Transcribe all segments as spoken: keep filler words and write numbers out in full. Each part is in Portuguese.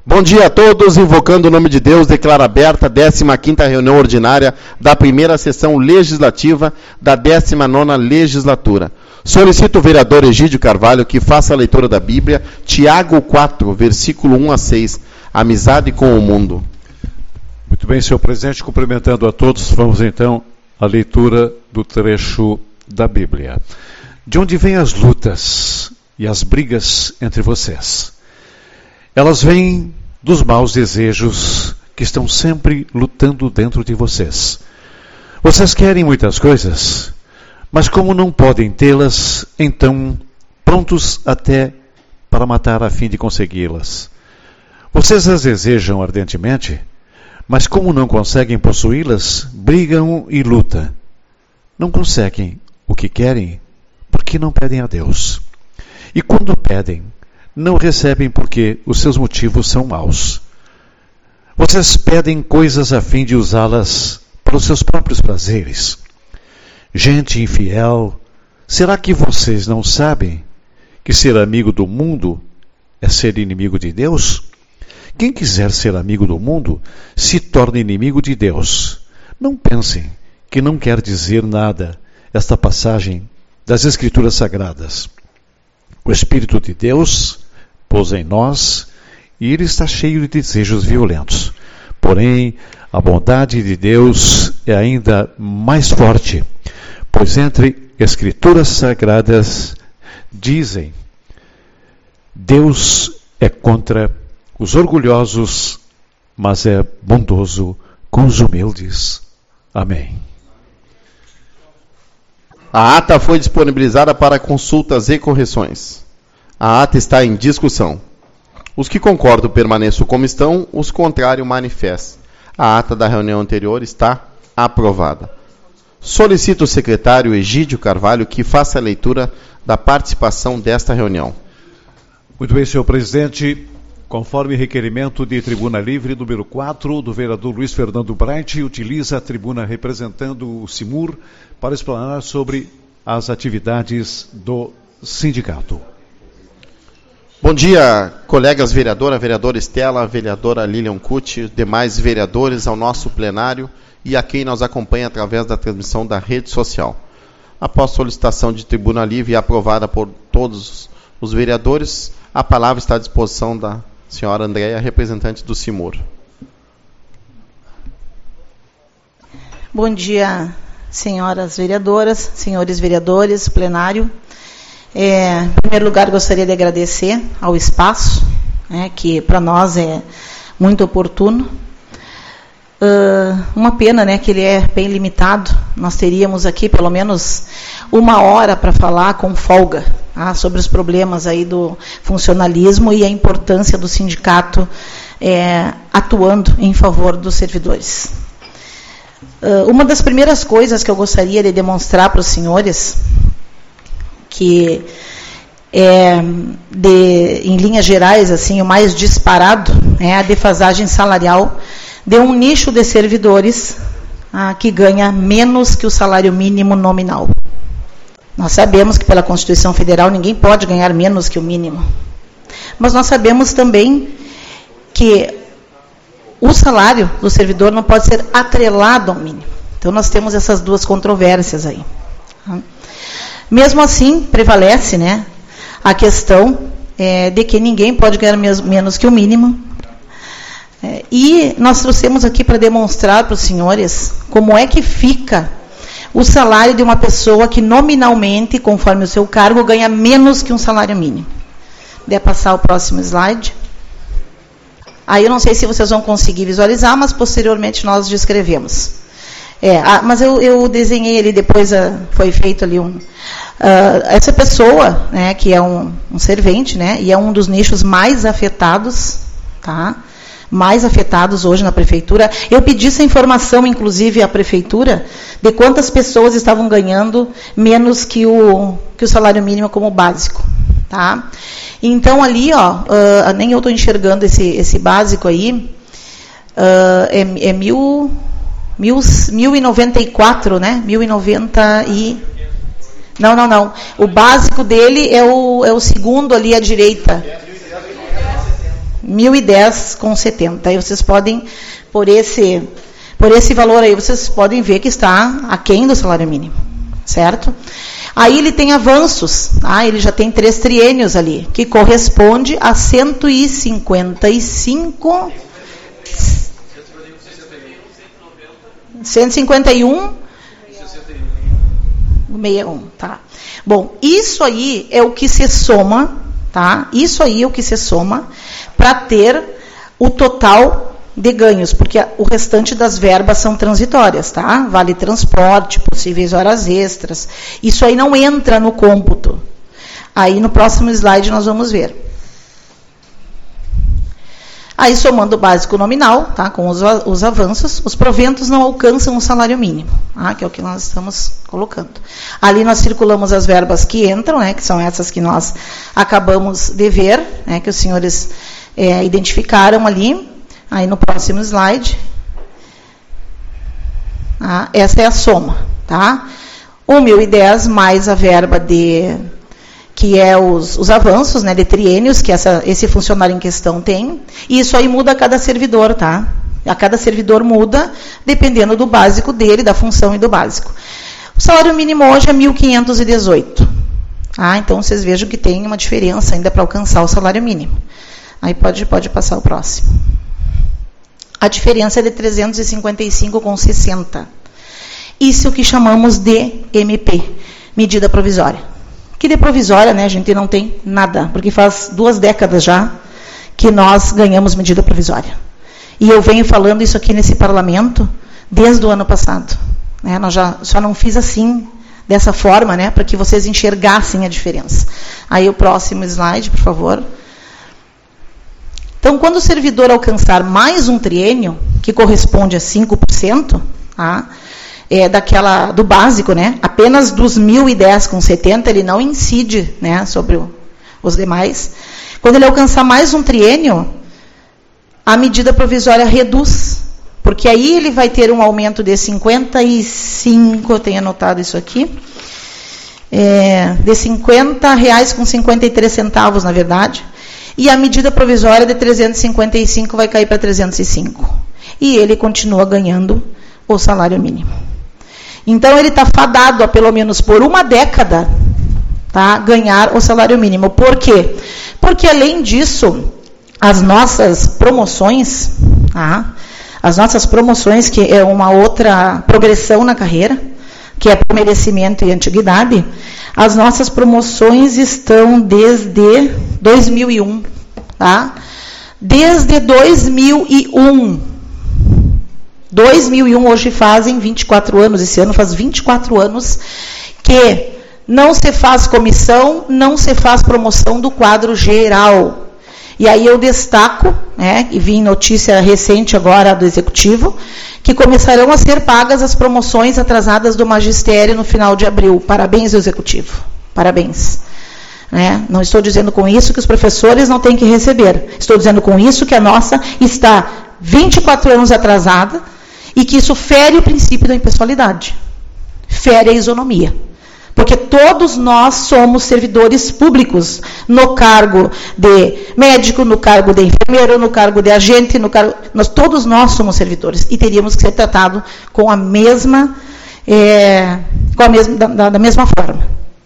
Bom dia a todos, invocando o nome de Deus, declaro aberta a décima quinta reunião ordinária da primeira sessão legislativa da décima nona legislatura. Solicito o vereador Egídio Carvalho que faça a leitura da Bíblia, Tiago quatro, versículo um a seis, amizade com o mundo. Muito bem, senhor presidente, cumprimentando a todos, vamos então à leitura do trecho da Bíblia. De onde vêm as lutas e as brigas entre vocês? Elas vêm dos maus desejos que estão sempre lutando dentro de vocês. Vocês querem muitas coisas, mas como não podem tê-las, então prontos até para matar a fim de consegui-las. Vocês as desejam ardentemente, mas como não conseguem possuí-las, brigam e lutam. Não conseguem o que querem, porque não pedem a Deus. E quando pedem, não recebem porque os seus motivos são maus. Vocês pedem coisas a fim de usá-las para os seus próprios prazeres. Gente infiel, será que vocês não sabem que ser amigo do mundo é ser inimigo de Deus? Quem quiser ser amigo do mundo, se torna inimigo de Deus. Não pensem que não quer dizer nada esta passagem das Escrituras Sagradas. O Espírito de Deus pôs em nós e ele está cheio de desejos violentos. Porém, a bondade de Deus é ainda mais forte, pois entre Escrituras Sagradas dizem: Deus é contra os orgulhosos, mas é bondoso com os humildes. Amém. A ata foi disponibilizada para consultas e correções. A ata está em discussão. Os que concordam permaneçam como estão, os contrários manifestem. A ata da reunião anterior está aprovada. Solicito o secretário Egídio Carvalho que faça a leitura da participação desta reunião. Muito bem, senhor presidente. Conforme requerimento de Tribuna Livre número quatro, do vereador Luiz Fernando Bright, utiliza a tribuna representando o SIMUR para explanar sobre as atividades do sindicato. Bom dia, colegas vereadora, vereadora Estela, vereadora Lilian Cucci, demais vereadores ao nosso plenário e a quem nos acompanha através da transmissão da rede social. Após solicitação de Tribuna Livre e aprovada por todos os vereadores, a palavra está à disposição da senhora Andréia, representante do SIMUR. Bom dia, senhoras vereadoras, senhores vereadores, plenário. É, em primeiro lugar, gostaria de agradecer ao espaço, né, que para nós é muito oportuno. Uh, uma pena, né, que ele é bem limitado. Nós teríamos aqui pelo menos uma hora para falar com folga, tá, sobre os problemas aí do funcionalismo e a importância do sindicato é, atuando em favor dos servidores. Uh, uma das primeiras coisas que eu gostaria de demonstrar para os senhores, que é, de, em linhas gerais, assim, o mais disparado é a defasagem salarial de um nicho de servidores ah, que ganha menos que o salário mínimo nominal. Nós sabemos que pela Constituição Federal ninguém pode ganhar menos que o mínimo. Mas nós sabemos também que o salário do servidor não pode ser atrelado ao mínimo. Então nós temos essas duas controvérsias aí. Mesmo assim, prevalece, né, a questão é, de que ninguém pode ganhar mes- menos que o mínimo. É, e nós trouxemos aqui para demonstrar para os senhores como é que fica o salário de uma pessoa que nominalmente, conforme o seu cargo, ganha menos que um salário mínimo. Deve passar o próximo slide. Aí eu não sei se vocês vão conseguir visualizar, mas posteriormente nós descrevemos. É, a, mas eu, eu desenhei ali, depois a, foi feito ali um... Uh, essa pessoa, né, que é um, um servente, né, e é um dos nichos mais afetados, tá? mais afetados hoje na prefeitura. Eu pedi essa informação, inclusive, à prefeitura, de quantas pessoas estavam ganhando menos que o, que o salário mínimo como básico. Tá? Então, ali, ó, uh, nem eu estou enxergando esse, esse básico aí, uh, é, é mil, mil, mil e noventa e quatro, né? Mil e noventa e... Não, não, não. O básico dele é o, é o segundo ali à direita. mil e dez vírgula setenta. Aí vocês podem, por esse, por esse valor aí, vocês podem ver que está aquém do salário mínimo, certo? Aí ele tem avanços, tá? Ele já tem três triênios ali, que corresponde a cento e cinquenta e cinco... cento e cinquenta e um... sessenta e um, tá. Bom, isso aí é o que se soma, tá? Isso aí é o que se soma para ter o total de ganhos, porque o restante das verbas são transitórias, tá? Vale transporte, possíveis horas extras. Isso aí não entra no cômputo. Aí no próximo slide nós vamos ver. Aí somando o básico nominal, tá? Com os, os avanços, os proventos não alcançam o salário mínimo, tá? Que é o que nós estamos colocando. Ali nós circulamos as verbas que entram, né? Que são essas que nós acabamos de ver, né? Que os senhores é, identificaram ali. Aí no próximo slide, tá? Essa é a soma, tá? O mil e dez mais a verba de, que é os, os avanços, né, de triênios, que essa, esse funcionário em questão tem, e isso aí muda a cada servidor, tá? A cada servidor muda, dependendo do básico dele, da função e do básico. O salário mínimo hoje é mil quinhentos e dezoito, tá? Então vocês vejam que tem uma diferença ainda para alcançar o salário mínimo. Aí pode, pode passar o próximo. A diferença é de trezentos e cinquenta e cinco vírgula sessenta. Isso é o que chamamos de M P, medida provisória. Que de provisória, né, a gente não tem nada, porque faz duas décadas já que nós ganhamos medida provisória. E eu venho falando isso aqui nesse parlamento desde o ano passado. Né, nós já, só não fiz assim, dessa forma, né, para que vocês enxergassem a diferença. Aí o próximo slide, por favor. Então, quando o servidor alcançar mais um triênio, que corresponde a cinco por cento, tá, é daquela, do básico, né, apenas dos mil e dez vírgula setenta, ele não incide, né, sobre o, os demais. Quando ele alcançar mais um triênio, a medida provisória reduz, porque aí ele vai ter um aumento de cinquenta e cinco, eu tenho anotado isso aqui, é, de cinquenta reais com cinquenta e três centavos, na verdade, e a medida provisória de trezentos e cinquenta e cinco vai cair para trezentos e cinco. E ele continua ganhando o salário mínimo. Então, ele está fadado a, pelo menos por uma década, tá, ganhar o salário mínimo. Por quê? Porque, além disso, as nossas promoções, tá, as nossas promoções, que é uma outra progressão na carreira, que é por merecimento e antiguidade, as nossas promoções estão desde dois mil e um, tá? Desde dois mil e um. dois mil e um hoje fazem vinte e quatro anos, esse ano faz vinte e quatro anos que não se faz comissão, não se faz promoção do quadro geral. E aí eu destaco, né, e vi notícia recente agora do Executivo, que começarão a ser pagas as promoções atrasadas do magistério no final de abril. Parabéns, Executivo. Parabéns. Né? Não estou dizendo com isso que os professores não têm que receber. Estou dizendo com isso que a nossa está vinte e quatro anos atrasada e que isso fere o princípio da impessoalidade. Fere a isonomia. Porque todos nós somos servidores públicos, no cargo de médico, no cargo de enfermeiro, no cargo de agente, no cargo, nós, todos nós somos servidores e teríamos que ser tratados com a mesma, é, com a mesma da, da mesma forma.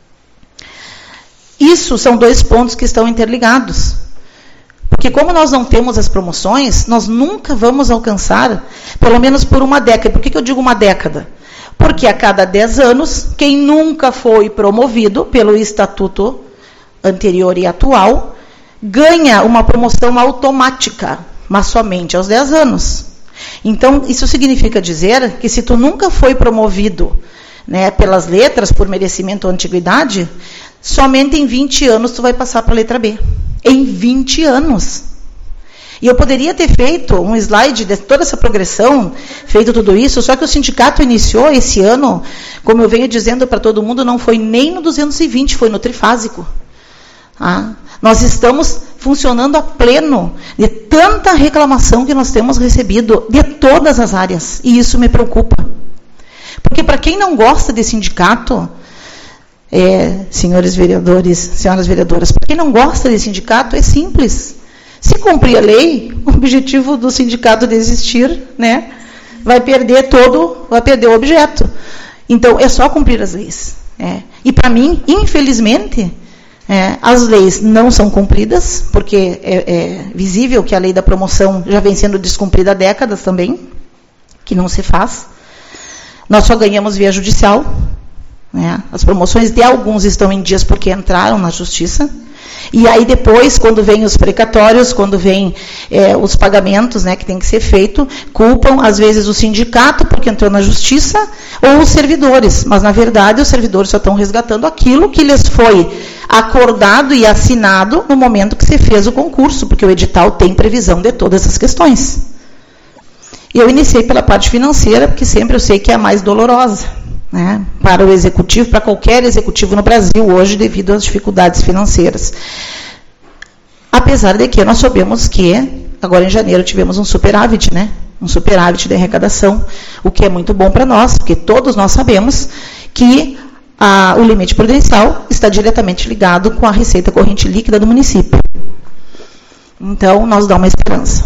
Isso são dois pontos que estão interligados. Porque como nós não temos as promoções, nós nunca vamos alcançar, pelo menos por uma década. Por que, que eu digo uma década? Porque a cada dez anos, quem nunca foi promovido pelo estatuto anterior e atual, ganha uma promoção automática, mas somente aos dez anos. Então, isso significa dizer que se tu nunca foi promovido, né, pelas letras, por merecimento ou antiguidade, somente em vinte anos tu vai passar para a letra B. Em vinte anos. E eu poderia ter feito um slide de toda essa progressão, feito tudo isso, só que o sindicato iniciou esse ano, como eu venho dizendo para todo mundo, não foi nem no duzentos e vinte, foi no trifásico. Ah, nós estamos funcionando a pleno de tanta reclamação que nós temos recebido de todas as áreas, e isso me preocupa. Porque para quem não gosta de sindicato, é, senhores vereadores, senhoras vereadoras, para quem não gosta de sindicato, é simples. Se cumprir a lei, o objetivo do sindicato de existir, né, vai perder todo, vai perder o objeto. Então, é só cumprir as leis. É. E para mim, infelizmente, é, as leis não são cumpridas, porque é, é visível que a lei da promoção já vem sendo descumprida há décadas também, que não se faz. Nós só ganhamos via judicial. Né? As promoções de alguns estão em dias porque entraram na justiça. E aí depois, quando vem os precatórios, quando vem é, os pagamentos, né, que tem que ser feito, culpam às vezes o sindicato porque entrou na justiça ou os servidores. Mas na verdade os servidores só estão resgatando aquilo que lhes foi acordado e assinado no momento que se fez o concurso, porque o edital tem previsão de todas essas questões. E eu iniciei pela parte financeira, porque sempre eu sei que é a mais dolorosa, né, para o executivo, para qualquer executivo no Brasil hoje, devido às dificuldades financeiras. Apesar de que nós sabemos que, agora em janeiro, tivemos um superávit, né, um superávit de arrecadação, o que é muito bom para nós, porque todos nós sabemos que a, o limite prudencial está diretamente ligado com a receita corrente líquida do município. Então, nós dá uma esperança.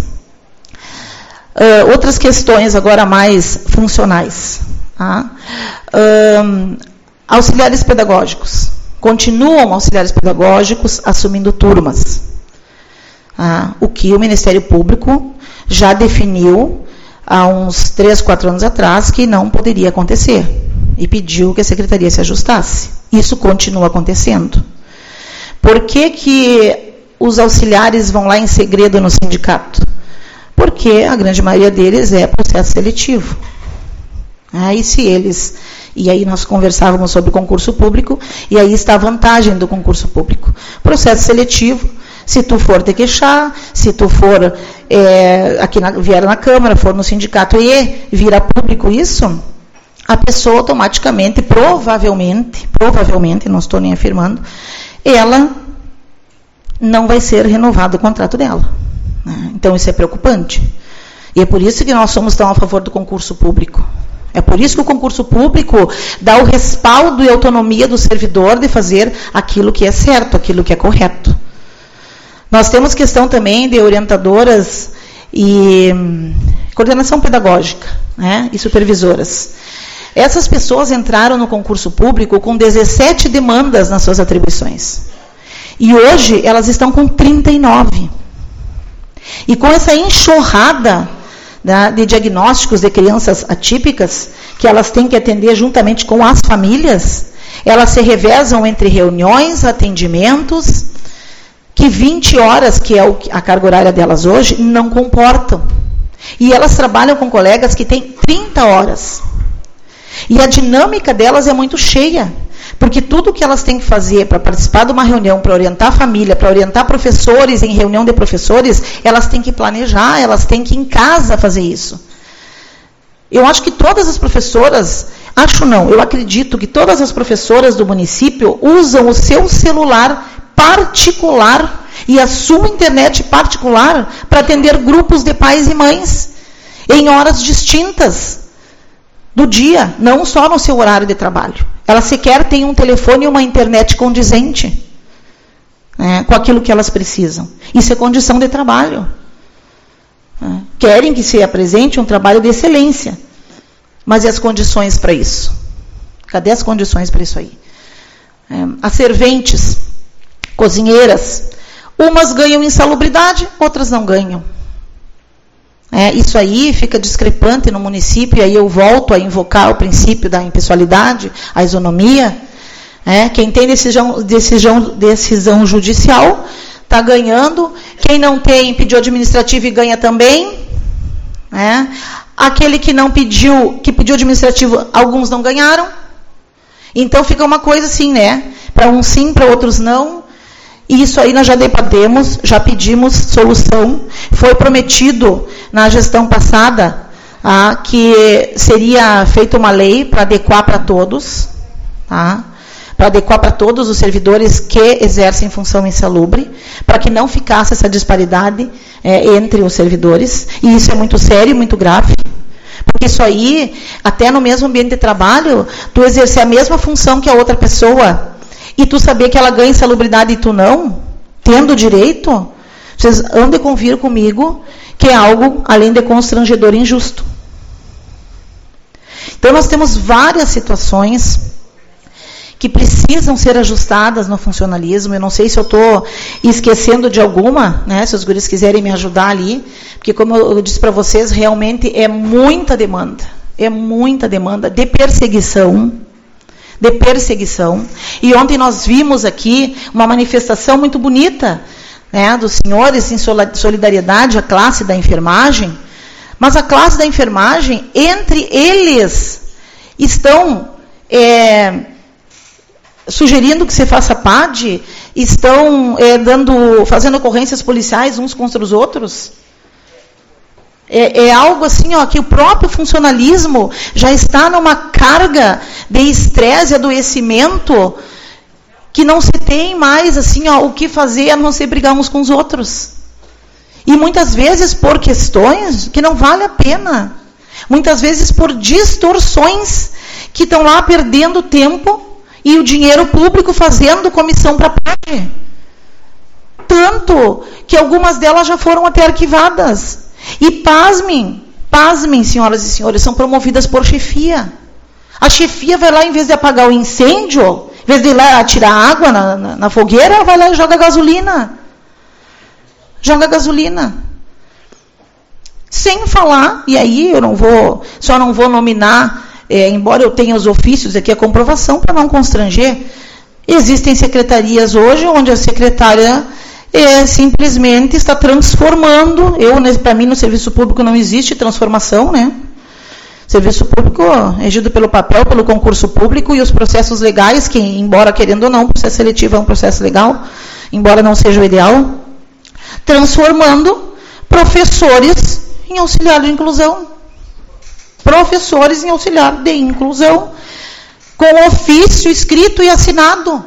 Uh, outras questões agora mais funcionais. Tá? Um, auxiliares pedagógicos. Continuam auxiliares pedagógicos assumindo turmas. Tá? O que o Ministério Público já definiu há uns três, quatro anos atrás que não poderia acontecer. E pediu que a Secretaria se ajustasse. Isso continua acontecendo. Por que que os auxiliares vão lá em segredo no sindicato? Porque a grande maioria deles é processo seletivo. Aí se eles, e aí nós conversávamos sobre concurso público, e aí está a vantagem do concurso público. Processo seletivo, se tu for te queixar, se tu for, é, aqui na, vier na Câmara, for no sindicato e vira público isso, a pessoa automaticamente, provavelmente, provavelmente, não estou nem afirmando, ela não vai ser renovado o contrato dela. Então, isso é preocupante. E é por isso que nós somos tão a favor do concurso público. É por isso que o concurso público dá o respaldo e autonomia do servidor de fazer aquilo que é certo, aquilo que é correto. Nós temos questão também de orientadoras e hum, coordenação pedagógica, né, e supervisoras. Essas pessoas entraram no concurso público com dezessete demandas nas suas atribuições. E hoje elas estão com trinta e nove. E com essa enxurrada, né, de diagnósticos de crianças atípicas, que elas têm que atender juntamente com as famílias, elas se revezam entre reuniões, atendimentos, que vinte horas, que é a carga horária delas hoje, não comportam. E elas trabalham com colegas que têm trinta horas. E a dinâmica delas é muito cheia. Porque tudo que elas têm que fazer para participar de uma reunião, para orientar a família, para orientar professores em reunião de professores, elas têm que planejar, elas têm que ir em casa fazer isso. Eu acho que todas as professoras, acho não, eu acredito que todas as professoras do município usam o seu celular particular e a sua internet particular para atender grupos de pais e mães em horas distintas do dia, não só no seu horário de trabalho. Elas sequer têm um telefone e uma internet condizente, né, com aquilo que elas precisam. Isso é condição de trabalho. Né? Querem que se apresente um trabalho de excelência. Mas e as condições para isso? Cadê as condições para isso aí? É, as serventes, cozinheiras, umas ganham insalubridade, outras não ganham. É, isso aí fica discrepante no município, e aí eu volto a invocar o princípio da impessoalidade, a isonomia. É, quem tem decisão, decisão, decisão judicial está ganhando, quem não tem pediu administrativo e ganha também. É, aquele que não pediu, que pediu administrativo, alguns não ganharam. Então fica uma coisa assim, né? Para uns sim, para outros não. E isso aí nós já debatemos, já pedimos solução. Foi prometido na gestão passada ah, que seria feita uma lei para adequar para todos, tá? Para adequar para todos os servidores que exercem função insalubre, para que não ficasse essa disparidade é, entre os servidores. E isso é muito sério, muito grave. Porque isso aí, até no mesmo ambiente de trabalho, tu exercer a mesma função que a outra pessoa, e tu saber que ela ganha insalubridade e tu não, tendo direito, Vocês hão de convir comigo que é algo, além de constrangedor e injusto. Então, nós temos várias situações que precisam ser ajustadas no funcionalismo. Eu não sei se eu estou esquecendo de alguma, né, se os guris quiserem me ajudar ali, porque, como eu disse para vocês, realmente é muita demanda, é muita demanda de perseguição, de perseguição. E ontem nós vimos aqui uma manifestação muito bonita, né, dos senhores em solidariedade à classe da enfermagem, mas a classe da enfermagem, entre eles, estão é, sugerindo que se faça P A D, estão é, dando, fazendo ocorrências policiais uns contra os outros. É, é algo assim, ó, que o próprio funcionalismo já está numa carga de estresse e adoecimento que não se tem mais assim, ó, o que fazer a não ser brigar uns com os outros. E muitas vezes por questões que não vale a pena. Muitas vezes por distorções que estão lá perdendo tempo e o dinheiro público fazendo comissão para P A D. Tanto que algumas delas já foram até arquivadas. E pasmem, pasmem, senhoras e senhores, são promovidas por chefia. A chefia vai lá, em vez de apagar o incêndio, em vez de ir lá tirar água na, na, na fogueira, vai lá e joga gasolina. Joga gasolina. Sem falar, e aí eu não vou, só não vou nominar, é, embora eu tenha os ofícios aqui, a comprovação, para não constranger, existem secretarias hoje onde a secretária é, simplesmente está transformando, eu, para mim no serviço público não existe transformação, né? Serviço público é regido pelo papel, pelo concurso público e os processos legais, que embora querendo ou não, o processo seletivo é um processo legal, embora não seja o ideal, transformando professores em auxiliar de inclusão. Professores em auxiliar de inclusão, com ofício escrito e assinado.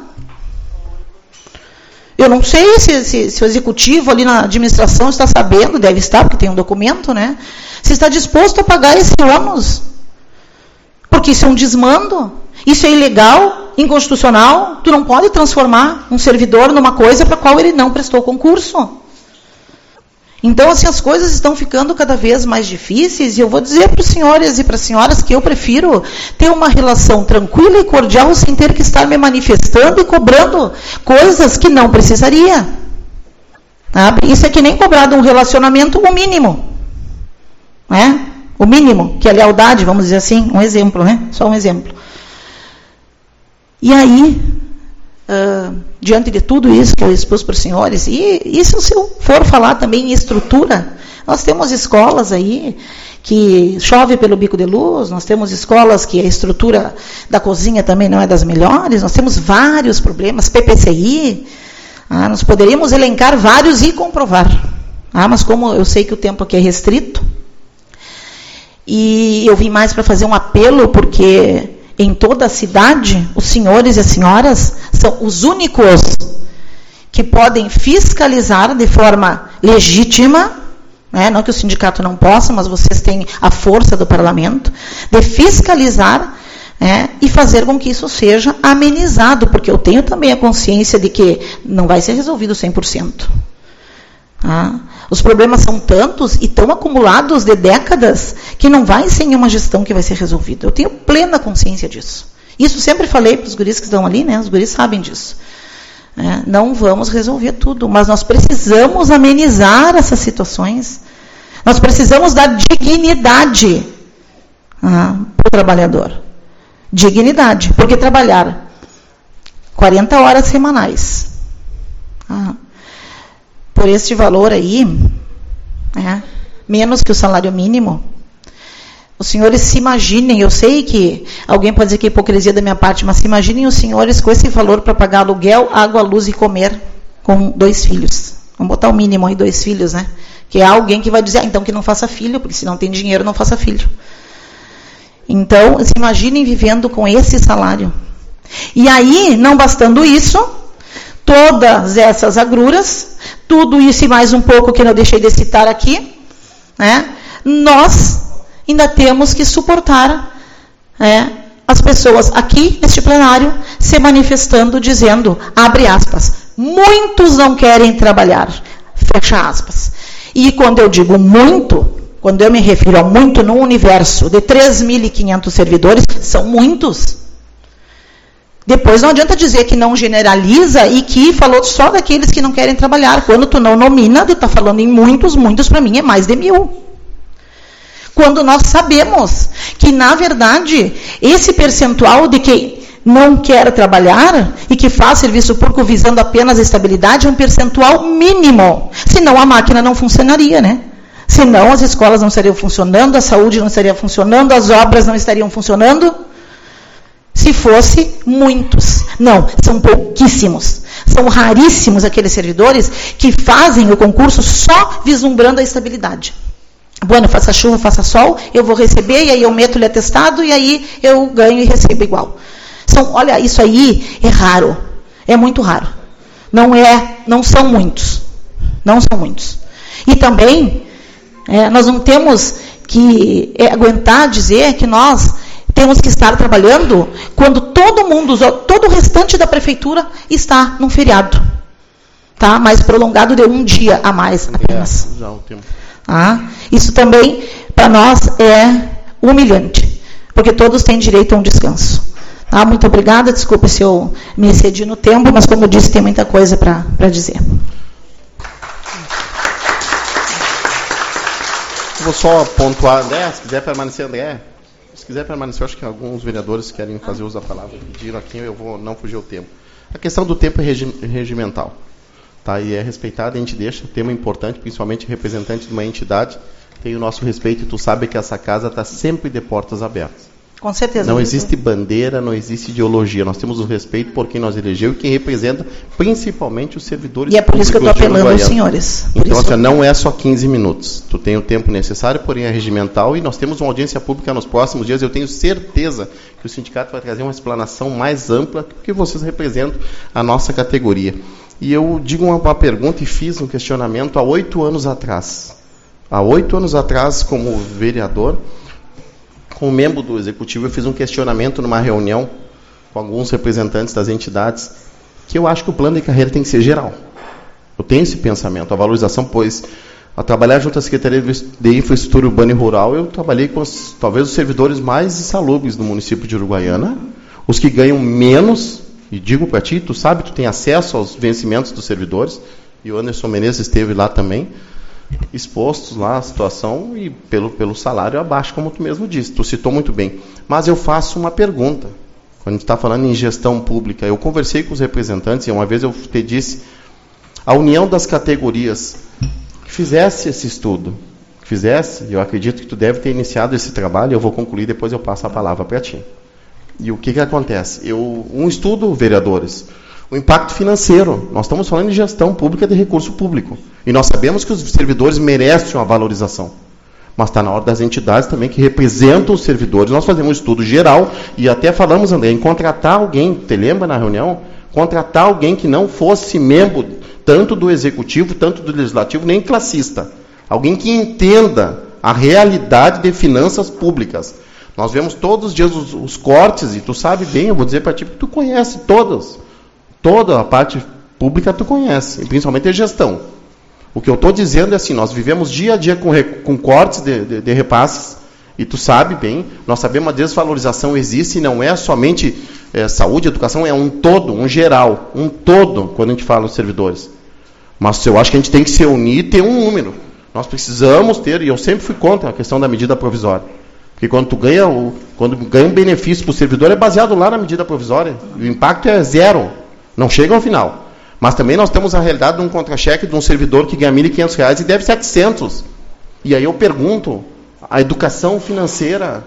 Eu não sei se, se, se o executivo ali na administração está sabendo, deve estar, porque tem um documento, né? Se está disposto a pagar esse ônus. Porque isso é um desmando, isso é ilegal, inconstitucional. Tu não pode transformar um servidor numa coisa para a qual ele não prestou concurso. Então, assim, as coisas estão ficando cada vez mais difíceis, e eu vou dizer para os senhores e para as senhoras que eu prefiro ter uma relação tranquila e cordial sem ter que estar me manifestando e cobrando coisas que não precisaria. Tá? Isso é que nem cobrar de um relacionamento o mínimo. Né? O mínimo, que é a lealdade, vamos dizer assim, um exemplo, né? Só um exemplo. E aí, uh, diante de tudo isso que eu expus para os senhores, e isso se eu for falar também em estrutura, nós temos escolas aí que chove pelo bico de luz, nós temos escolas que a estrutura da cozinha também não é das melhores, nós temos vários problemas, P P C I, ah, nós poderíamos elencar vários e comprovar. Ah, mas como eu sei que o tempo aqui é restrito, e eu vim mais para fazer um apelo, porque em toda a cidade, os senhores e as senhoras são os únicos que podem fiscalizar de forma legítima, né? Não que o sindicato não possa, mas vocês têm a força do parlamento, de fiscalizar, né? E fazer com que isso seja amenizado, porque eu tenho também a consciência de que não vai ser resolvido cem por cento. Ah, os problemas são tantos e tão acumulados de décadas que não vai ser em uma gestão que vai ser resolvido. Eu tenho plena consciência disso. Isso sempre falei para os guris que estão ali, né? Os guris sabem disso. É, não vamos resolver tudo, mas nós precisamos amenizar essas situações. Nós precisamos dar dignidade ah, para o trabalhador. Dignidade, porque trabalhar quarenta horas semanais. Ah, por este valor aí, é, menos que o salário mínimo, os senhores se imaginem, eu sei que alguém pode dizer que é hipocrisia da minha parte, mas se imaginem os senhores com esse valor para pagar aluguel, água, luz e comer com dois filhos. Vamos botar o mínimo aí, dois filhos, né? Que é alguém que vai dizer, ah, então que não faça filho, porque se não tem dinheiro, não faça filho. Então, se imaginem vivendo com esse salário. E aí, não bastando isso, todas essas agruras, tudo isso e mais um pouco que eu deixei de citar aqui, né, nós ainda temos que suportar né, as pessoas aqui, neste plenário, se manifestando, dizendo, abre aspas, muitos não querem trabalhar, Fecha aspas. E quando eu digo muito, quando eu me refiro a muito no universo de três mil e quinhentos servidores, são muitos. Depois não adianta dizer que não generaliza e que falou só daqueles que não querem trabalhar. Quando tu não nomina, tu está falando em muitos, muitos para mim é mais de mil. Quando nós sabemos que, na verdade, esse percentual de quem não quer trabalhar e que faz serviço público visando apenas a estabilidade é um percentual mínimo. Senão a máquina não funcionaria, né? Senão as escolas não estariam funcionando, a saúde não estaria funcionando, as obras não estariam funcionando. Se fosse muitos. Não, são pouquíssimos. São raríssimos aqueles servidores que fazem o concurso só vislumbrando a estabilidade. Bueno, faça chuva, faça sol, eu vou receber, e aí eu meto-lhe atestado, e aí eu ganho e recebo igual. São, olha, isso aí é raro. É muito raro. Não, é, não são muitos. Não são muitos. E também, é, nós não temos que é, aguentar dizer que nós temos que estar trabalhando quando todo mundo, todo o restante da prefeitura está num feriado. Tá? Mais prolongado de um dia a mais apenas. É, já o tempo. Ah, isso também, para nós, é humilhante, porque todos têm direito a um descanso. Ah, muito obrigada, desculpe se eu me excedi no tempo, mas como eu disse, tem muita coisa para dizer. Vou só pontuar, André, se quiser permanecer, André. Se quiser permanecer, eu acho que alguns vereadores querem fazer uso da palavra, pediram aqui, eu vou não fugir o tempo. A questão do tempo é regi regimental. Tá, e é respeitado, a gente deixa, o tema importante, principalmente representante de uma entidade, tem o nosso respeito, e tu sabe que essa casa está sempre de portas abertas. Com certeza. Não existe bandeira, não existe ideologia, nós temos o respeito por quem nós elegeu e quem representa principalmente os servidores. E é por isso que eu estou apelando aos senhores. Por então, isso... assim, não é só quinze minutos, tu tem o tempo necessário, porém é regimental, e nós temos uma audiência pública nos próximos dias, eu tenho certeza que o sindicato vai trazer uma explanação mais ampla, porque vocês representam a nossa categoria. E eu digo uma, uma pergunta e fiz um questionamento há oito anos atrás. Há oito anos atrás, como vereador, como membro do Executivo, eu fiz um questionamento numa reunião com alguns representantes das entidades, que eu acho que o plano de carreira tem que ser geral. Eu tenho esse pensamento, a valorização, pois, a trabalhar junto à Secretaria de Infraestrutura Urbana e Rural, eu trabalhei com os, talvez os servidores mais insalubres do município de Uruguaiana, os que ganham menos. E digo para ti, tu sabe, tu tem acesso aos vencimentos dos servidores, e o Anderson Menezes esteve lá também, expostos lá à situação, e pelo, pelo salário abaixo, como tu mesmo disse, tu citou muito bem. Mas eu faço uma pergunta, quando a gente está falando em gestão pública, eu conversei com os representantes, e uma vez eu te disse, a união das categorias, que fizesse esse estudo, que fizesse, eu acredito que tu deve ter iniciado esse trabalho, eu vou concluir, depois eu passo a palavra para ti. E o que, que acontece? Eu, um estudo, vereadores, o impacto financeiro. Nós estamos falando de gestão pública de recurso público. E nós sabemos que os servidores merecem uma valorização. Mas está na hora das entidades também que representam os servidores. Nós fazemos um estudo geral e até falamos, André, em contratar alguém, te lembra na reunião? Contratar alguém que não fosse membro tanto do Executivo, tanto do Legislativo, nem classista. Alguém que entenda a realidade de finanças públicas. Nós vemos todos os dias os, os cortes, e tu sabe bem, eu vou dizer para ti, porque tu conhece todas. Toda a parte pública tu conhece, e principalmente a gestão. O que eu estou dizendo é assim, nós vivemos dia a dia com, com cortes de, de, de repasses, e tu sabe bem, nós sabemos que a desvalorização existe, e não é somente é, saúde, educação, é um todo, um geral, um todo, quando a gente fala dos servidores. Mas eu acho que a gente tem que se unir e ter um número. Nós precisamos ter, e eu sempre fui contra a questão da medida provisória. Porque quando tu ganha, o, quando ganha um benefício para o servidor, é baseado lá na medida provisória. E o impacto é zero. Não chega ao final. Mas também nós temos a realidade de um contra-cheque de um servidor que ganha mil e quinhentos reais e deve setecentos. E aí eu pergunto, a educação financeira,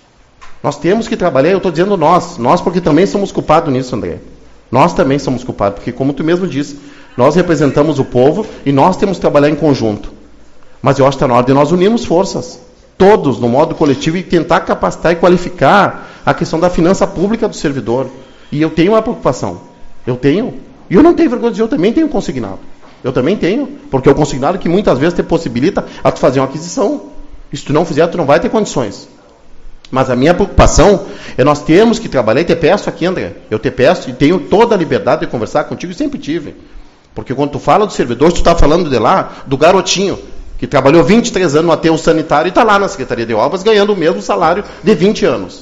nós temos que trabalhar, eu estou dizendo nós, nós porque também somos culpados nisso, André. Nós também somos culpados, porque como tu mesmo disse, nós representamos o povo e nós temos que trabalhar em conjunto. Mas eu acho que está na hora de nós unirmos forças. Todos, no modo coletivo, e tentar capacitar e qualificar a questão da finança pública do servidor. E eu tenho uma preocupação. Eu tenho. E eu não tenho vergonha de dizer, eu também tenho consignado. Eu também tenho. Porque é o consignado que muitas vezes te possibilita a tu fazer uma aquisição. E se tu não fizer, tu não vai ter condições. Mas a minha preocupação é nós temos que trabalhar, e te peço aqui, André, eu te peço, e tenho toda a liberdade de conversar contigo, e sempre tive. Porque quando tu fala do servidor, tu está falando de lá, do garotinho, que trabalhou vinte e três anos no aterro sanitário e está lá na Secretaria de Obras ganhando o mesmo salário de vinte anos.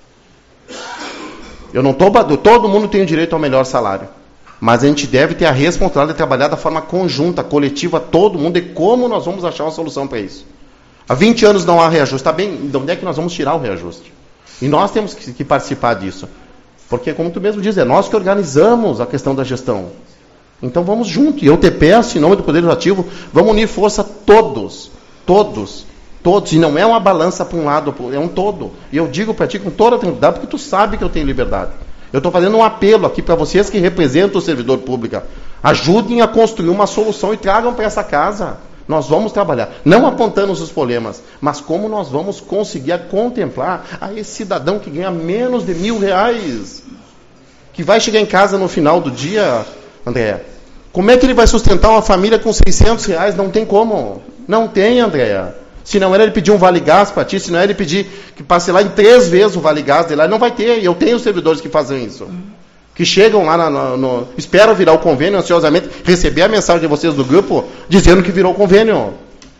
Eu não estou... Todo mundo tem o direito ao melhor salário. Mas a gente deve ter a responsabilidade de trabalhar da forma conjunta, coletiva, todo mundo, e como nós vamos achar uma solução para isso. Há vinte anos não há reajuste. Está bem, de onde é que nós vamos tirar o reajuste? E nós temos que, que participar disso. Porque, como tu mesmo diz, é nós que organizamos a questão da gestão. Então vamos junto. E eu te peço, em nome do Poder Legislativo, vamos unir força todos. Todos. Todos. E não é uma balança para um lado, é um todo. E eu digo para ti com toda a tranquilidade, porque tu sabe que eu tenho liberdade. Eu estou fazendo um apelo aqui para vocês que representam o servidor público. Ajudem a construir uma solução e tragam para essa casa. Nós vamos trabalhar. Não apontando os problemas, mas como nós vamos conseguir contemplar a esse cidadão que ganha menos de mil reais. Que vai chegar em casa no final do dia, Andréa. Como é que ele vai sustentar uma família com seiscentos reais? Não tem como. Não tem, Andréa. Se não era ele pedir um vale-gás para ti, se não era ele pedir que passe lá em três vezes o vale-gás dele lá, ele não vai ter. E eu tenho servidores que fazem isso. Que chegam lá, na, no, no, esperam virar o convênio ansiosamente, receber a mensagem de vocês do grupo, dizendo que virou o convênio.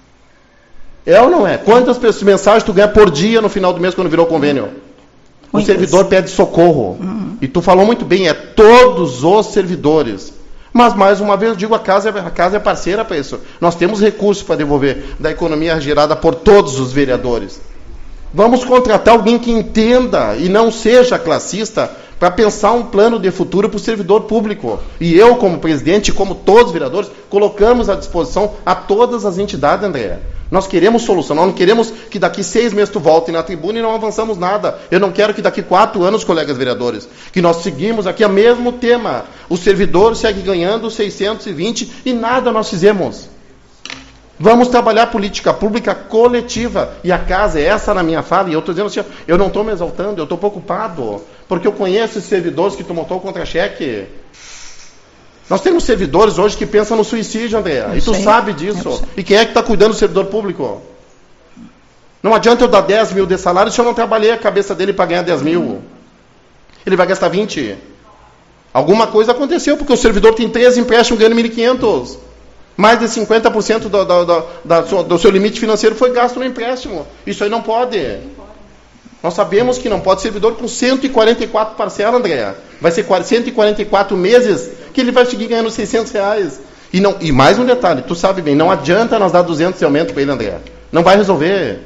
É ou não é? Quantas pessoas, mensagens tu ganha por dia no final do mês quando virou o convênio? O Muitas. servidor pede socorro. Uhum. E tu falou muito bem, é todos os servidores. Mas, mais uma vez, eu digo, a casa, a casa é parceira para isso. Nós temos recursos para devolver da economia gerada por todos os vereadores. Vamos contratar alguém que entenda e não seja classista para pensar um plano de futuro para o servidor público. E eu, como presidente, como todos os vereadores, colocamos à disposição a todas as entidades, André. Nós queremos solução, nós não queremos que daqui seis meses tu volte na tribuna e não avançamos nada. Eu não quero que daqui quatro anos, colegas vereadores, que nós seguimos aqui o mesmo tema. O servidor segue ganhando seiscentos e vinte e nada nós fizemos. Vamos trabalhar política pública coletiva. E a casa é essa na minha fala. E eu estou dizendo assim, eu não estou me exaltando, eu estou preocupado. Porque eu conheço esses servidores que tu montou o contra-cheque. Nós temos servidores hoje que pensam no suicídio, André. E tu sabe disso. E quem é que está cuidando do servidor público? Não adianta eu dar dez mil de salário se eu não trabalhei a cabeça dele para ganhar dez mil. Ele vai gastar vinte. Alguma coisa aconteceu, porque o servidor tem treze empréstimos ganhando mil e quinhentos. Mais de cinquenta por cento do, do, do, do, do seu limite financeiro foi gasto no empréstimo. Isso aí não pode. Nós sabemos que não pode servidor com cento e quarenta e quatro parcelas, André. Vai ser cento e quarenta e quatro meses que ele vai seguir ganhando seiscentos reais. E, não, e mais um detalhe, tu sabe bem, não adianta nós dar duzentos de aumento para ele, André. Não vai resolver.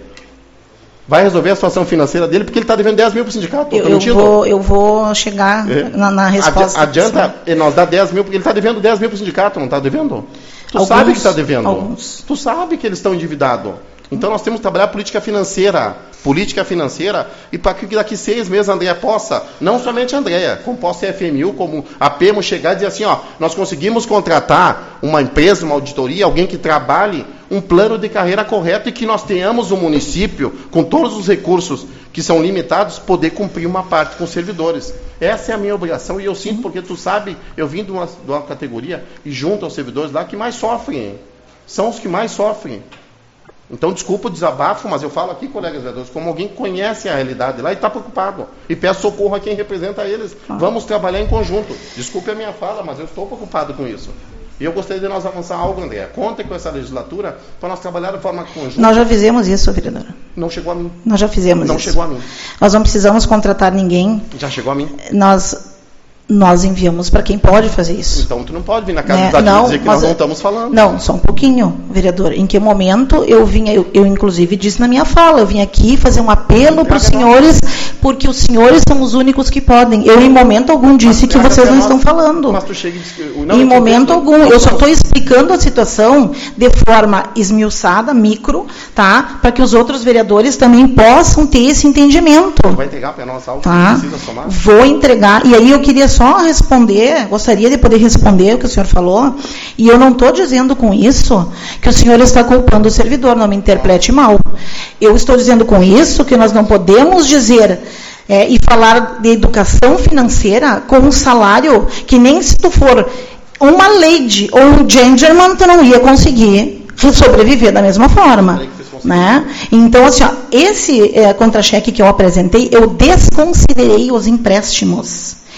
Vai resolver a situação financeira dele, porque ele está devendo dez mil para o sindicato. Eu, eu, vou, eu vou chegar é. na, na resposta. Adianta nós dar dez mil, porque ele está devendo dez mil para o sindicato, não está devendo? Tu alguns, sabe que está devendo. Alguns. Tu sabe que eles estão endividados. Então nós temos que trabalhar política financeira. Política financeira, e para que daqui seis meses a Andréa possa, não somente a Andréa, como possa a F M U, como a PEMO, chegar e dizer assim, ó, nós conseguimos contratar uma empresa, uma auditoria, alguém que trabalhe um plano de carreira correto e que nós tenhamos o município, com todos os recursos que são limitados, poder cumprir uma parte com os servidores. Essa é a minha obrigação e eu sinto, porque tu sabe, eu vim de uma, de uma categoria e junto aos servidores lá que mais sofrem. São os que mais sofrem. Então, desculpa o desabafo, mas eu falo aqui, colegas vereadores, como alguém que conhece a realidade lá e está preocupado. E peço socorro a quem representa eles. Ah. Vamos trabalhar em conjunto. Desculpe a minha fala, mas eu estou preocupado com isso. E eu gostaria de nós avançar algo, André. Conta com essa legislatura para nós trabalhar de forma conjunta. Nós já fizemos isso, vereadora. Não chegou a mim. Nós já fizemos não isso. Não chegou a mim. Nós não precisamos contratar ninguém. Já chegou a mim. Nós... Nós enviamos para quem pode fazer isso. Então, tu não pode vir na casa né? da não, dizer que nós não estamos falando. Não, só um pouquinho, vereador. Em que momento eu vim, eu, eu inclusive disse na minha fala, eu vim aqui fazer um apelo para os senhores, porque os senhores são os únicos que podem. Eu, em momento algum, disse que vocês não estão falando. Mas tu chega e diz que... Não, em momento algum. Eu só estou explicando a situação de forma esmiuçada, micro, tá? Para que os outros vereadores também possam ter esse entendimento. Tu vai entregar para nós algo tá? que precisa somar? Vou entregar. E aí eu queria só responder, gostaria de poder responder o que o senhor falou, e eu não estou dizendo com isso que o senhor está culpando o servidor, não me interprete mal. Eu estou dizendo com isso que nós não podemos dizer é, e falar de educação financeira com um salário que nem se tu for uma lady ou um gentleman, tu não ia conseguir sobreviver da mesma forma. Né? Então, assim, ó, esse é, contra-cheque que eu apresentei, eu desconsiderei os empréstimos.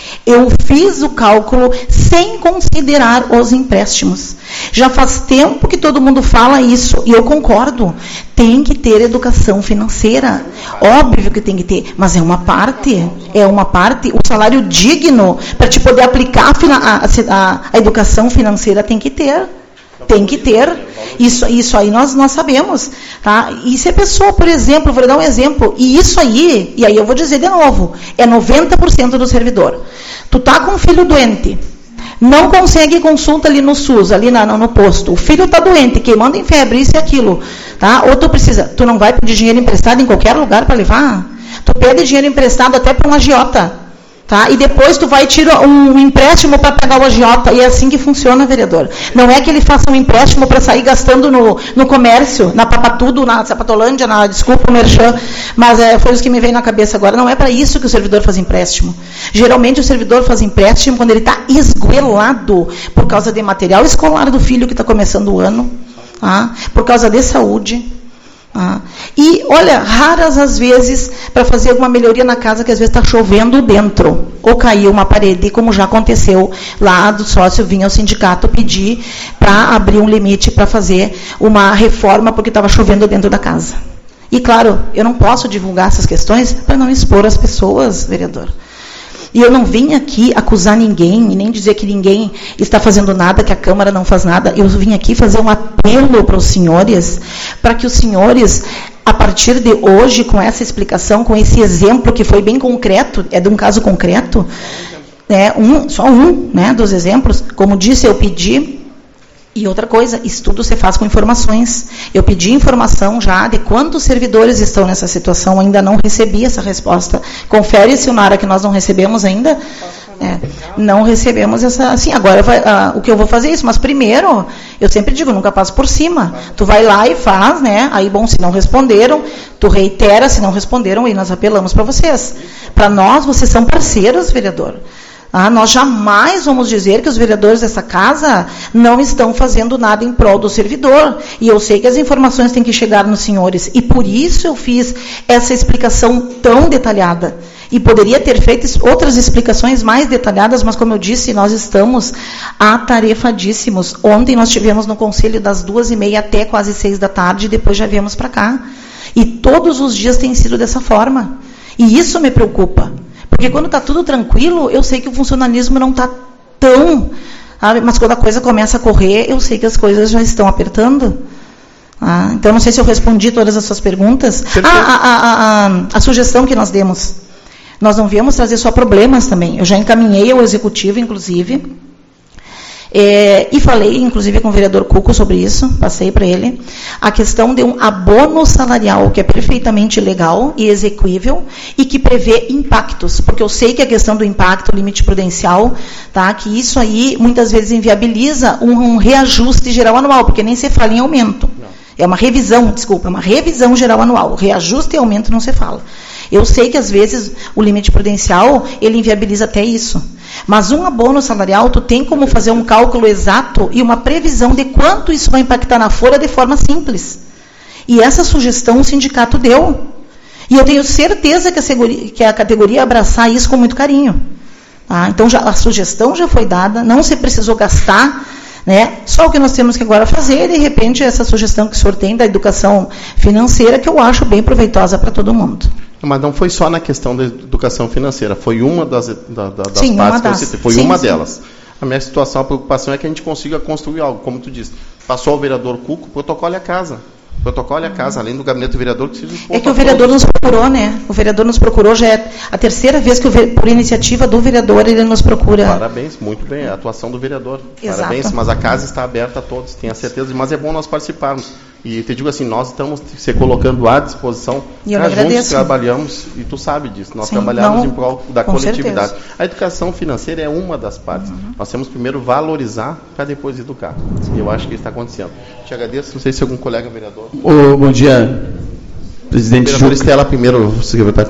Eu fiz o cálculo sem considerar os empréstimos. Já faz tempo que todo mundo fala isso, e eu concordo. Tem que ter educação financeira. Óbvio que tem que ter, mas é uma parte. É uma parte. O salário digno, para te poder aplicar a, a, a educação financeira, tem que ter. Tem que ter. Isso, isso aí nós, nós sabemos. Tá? E se a pessoa, por exemplo, vou dar um exemplo, e isso aí, e aí eu vou dizer de novo, é noventa por cento do servidor. Tu tá com um filho doente, não consegue consulta ali no SUS, ali na, no posto, o filho está doente, queimando em febre, isso e aquilo, tá? Ou tu precisa, tu não vai pedir dinheiro emprestado em qualquer lugar para levar? Tu pede dinheiro emprestado até para um agiota. Tá? E depois tu vai e tira um empréstimo para pagar o agiota. E é assim que funciona, vereador. Não é que ele faça um empréstimo para sair gastando no, no comércio, na Papatudo, na Sapatolândia, na, desculpa o merchan, mas é, foi isso que me veio na cabeça agora. Não é para isso que o servidor faz empréstimo. Geralmente o servidor faz empréstimo quando ele está esgoelado por causa de material escolar do filho que está começando o ano, tá? Por causa de saúde. Ah, e, olha, raras as vezes para fazer alguma melhoria na casa que às vezes está chovendo dentro, ou caiu uma parede, como já aconteceu lá do sócio, vinha ao sindicato pedir para abrir um limite para fazer uma reforma porque estava chovendo dentro da casa. E, claro, eu não posso divulgar essas questões para não expor as pessoas, vereador. E eu não vim aqui acusar ninguém, e nem dizer que ninguém está fazendo nada, que a Câmara não faz nada. Eu vim aqui fazer um apelo para os senhores, para que os senhores, a partir de hoje, com essa explicação, com esse exemplo que foi bem concreto, é de um caso concreto, né, um, só um, né, dos exemplos, como disse, eu pedi. E outra coisa, estudo se faz com informações. Eu pedi informação já de quantos servidores estão nessa situação, ainda não recebi essa resposta. Confere, Silmara, que nós não recebemos ainda. É, não recebemos essa... Assim, agora vai, ah, o que eu vou fazer é isso, mas primeiro, eu sempre digo, nunca passo por cima. Tu vai lá e faz, né? Aí, bom, se não responderam, tu reitera, se não responderam, e nós apelamos para vocês. Para nós, vocês são parceiros, vereador. Ah, nós jamais vamos dizer que os vereadores dessa casa não estão fazendo nada em prol do servidor. E eu sei que as informações têm que chegar nos senhores. E por isso eu fiz essa explicação tão detalhada. E poderia ter feito outras explicações mais detalhadas, mas como eu disse, nós estamos atarefadíssimos. Ontem nós tivemos no conselho das duas e meia até quase seis da tarde, e depois já viemos para cá. E todos os dias tem sido dessa forma. E isso me preocupa. Porque quando está tudo tranquilo, eu sei que o funcionalismo não está tão... Sabe? Mas quando a coisa começa a correr, eu sei que as coisas já estão apertando. Ah, então, não sei se eu respondi todas as suas perguntas. Ah, a, a, a, a sugestão que nós demos. Nós não viemos trazer só problemas também. Eu já encaminhei ao Executivo, inclusive, é, e falei, inclusive, com o vereador Cuco sobre isso, passei para ele, a questão de um abono salarial, que é perfeitamente legal e execuível, e que prevê impactos, porque eu sei que a questão do impacto, limite prudencial, tá, que isso aí, muitas vezes, inviabiliza um, um reajuste geral anual, porque nem se fala em aumento. Não. É uma revisão, desculpa, uma revisão geral anual. Reajuste e aumento não se fala. Eu sei que, às vezes, o limite prudencial, ele inviabiliza até isso. Mas um abono salarial, tu tem como fazer um cálculo exato e uma previsão de quanto isso vai impactar na folha de forma simples. E essa sugestão o sindicato deu. E eu tenho certeza que a, seguri, que a categoria abraçar isso com muito carinho. Ah, então, já, a sugestão já foi dada, não se precisou gastar, né? Só o que nós temos que agora fazer, de repente, essa sugestão que o senhor tem da educação financeira, que eu acho bem proveitosa para todo mundo. Mas não foi só na questão da educação financeira, foi uma das, da, da, das sim, partes uma das. que eu citei, foi sim, uma sim. delas. A minha situação, a preocupação é que a gente consiga construir algo, como tu disse. Passou o vereador Cuco, protocolo é a casa. Protocolo é a casa, além do gabinete do vereador, que seja É que o vereador nos procurou, né? O vereador nos procurou, já é a terceira vez que, o, por iniciativa do vereador, ele nos procura. Parabéns, muito bem, a atuação do vereador. Exato. Parabéns, mas a casa está aberta a todos, tenha certeza, mas é bom nós participarmos. E te digo assim, nós estamos se colocando à disposição, e eu nós juntos agradeço. trabalhamos, e tu sabe disso, nós Sim, trabalhamos não, em prol da com coletividade. certeza. A educação financeira é uma das partes. Uhum. Nós temos primeiro valorizar para depois educar. E eu acho que isso está acontecendo. Te agradeço, não sei se algum colega vereador. Oh, bom dia, presidente Vereador Estela, primeiro, secretário.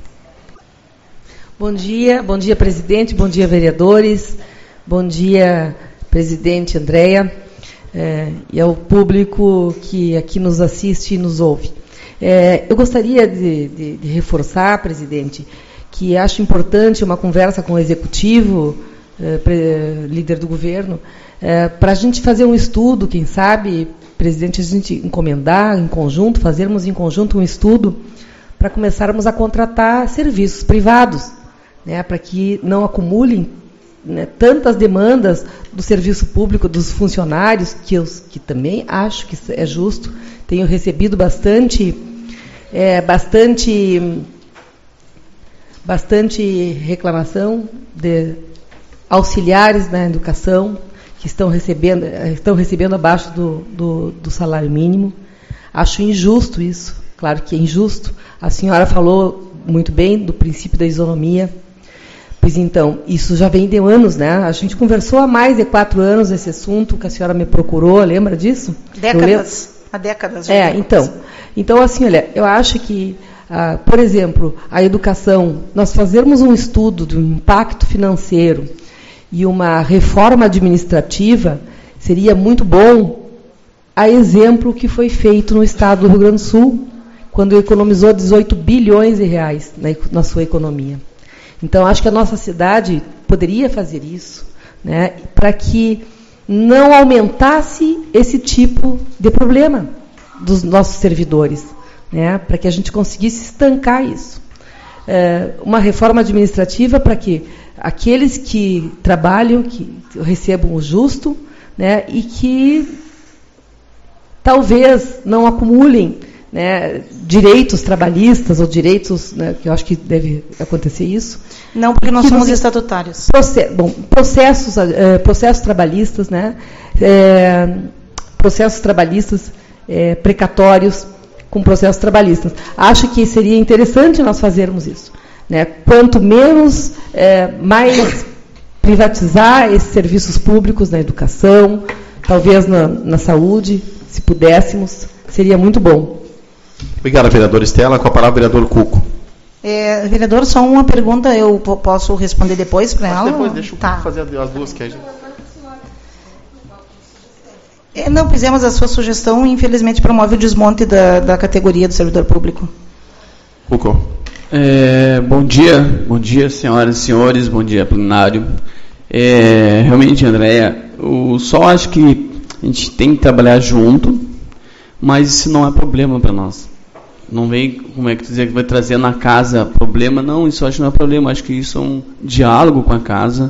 Bom dia, bom dia, presidente, bom dia, vereadores, bom dia, presidente Andréia. É, e ao público que aqui nos assiste e nos ouve. É, eu gostaria de, de, de reforçar, presidente, que acho importante uma conversa com o Executivo, eh, pre, líder do governo, eh, para a gente fazer um estudo, quem sabe, presidente, a gente encomendar em conjunto, fazermos em conjunto um estudo para começarmos a contratar serviços privados, né, para que não acumulem, né, tantas demandas do serviço público, dos funcionários, que eu que também acho que é justo. Tenho recebido bastante, é, bastante, bastante reclamação de auxiliares na educação que estão recebendo, estão recebendo abaixo do, do, do salário mínimo. Acho injusto isso, claro que é injusto. A senhora falou muito bem do princípio da isonomia. Pois então, isso já vem de anos, né? A gente conversou há mais de quatro anos esse assunto, que a senhora me procurou, lembra disso? Décadas, há décadas. Já é, então, então, assim, olha, eu acho que, ah, por exemplo, a educação, nós fazermos um estudo do impacto financeiro e uma reforma administrativa, seria muito bom, a exemplo que foi feito no estado do Rio Grande do Sul, quando economizou dezoito bilhões de reais na, na sua economia. Então, acho que a nossa cidade poderia fazer isso, né, para que não aumentasse esse tipo de problema dos nossos servidores, né, para que a gente conseguisse estancar isso. É, uma reforma administrativa para que aqueles que trabalham, que recebam o justo, né, e que talvez não acumulem, né, direitos trabalhistas ou direitos, né, que eu acho que deve acontecer isso. Não, porque nós que somos nos, estatutários. Proce, bom, processos, é, processos trabalhistas, né, é, processos trabalhistas é, precatórios com processos trabalhistas. Acho que seria interessante nós fazermos isso, né? Quanto menos, é, mais privatizar esses serviços públicos na educação, talvez na, na saúde, se pudéssemos, seria muito bom. Obrigado, vereadora Estela. Com a palavra, vereador Cuco. É, vereador, só uma pergunta, eu posso responder depois para ela? Depois, deixa eu tá. fazer as duas que a gente... É, não, fizemos a sua sugestão e, infelizmente, promove o desmonte da, da categoria do servidor público. Cuco. É, bom dia, bom dia, senhoras e senhores, bom dia, plenário. É, realmente, Andréia, eu só acho que a gente tem que trabalhar junto, mas isso não é problema para nós. Não vem, como é que dizer, que vai trazer na casa problema, não, isso eu acho que não é problema, acho que isso é um diálogo com a casa.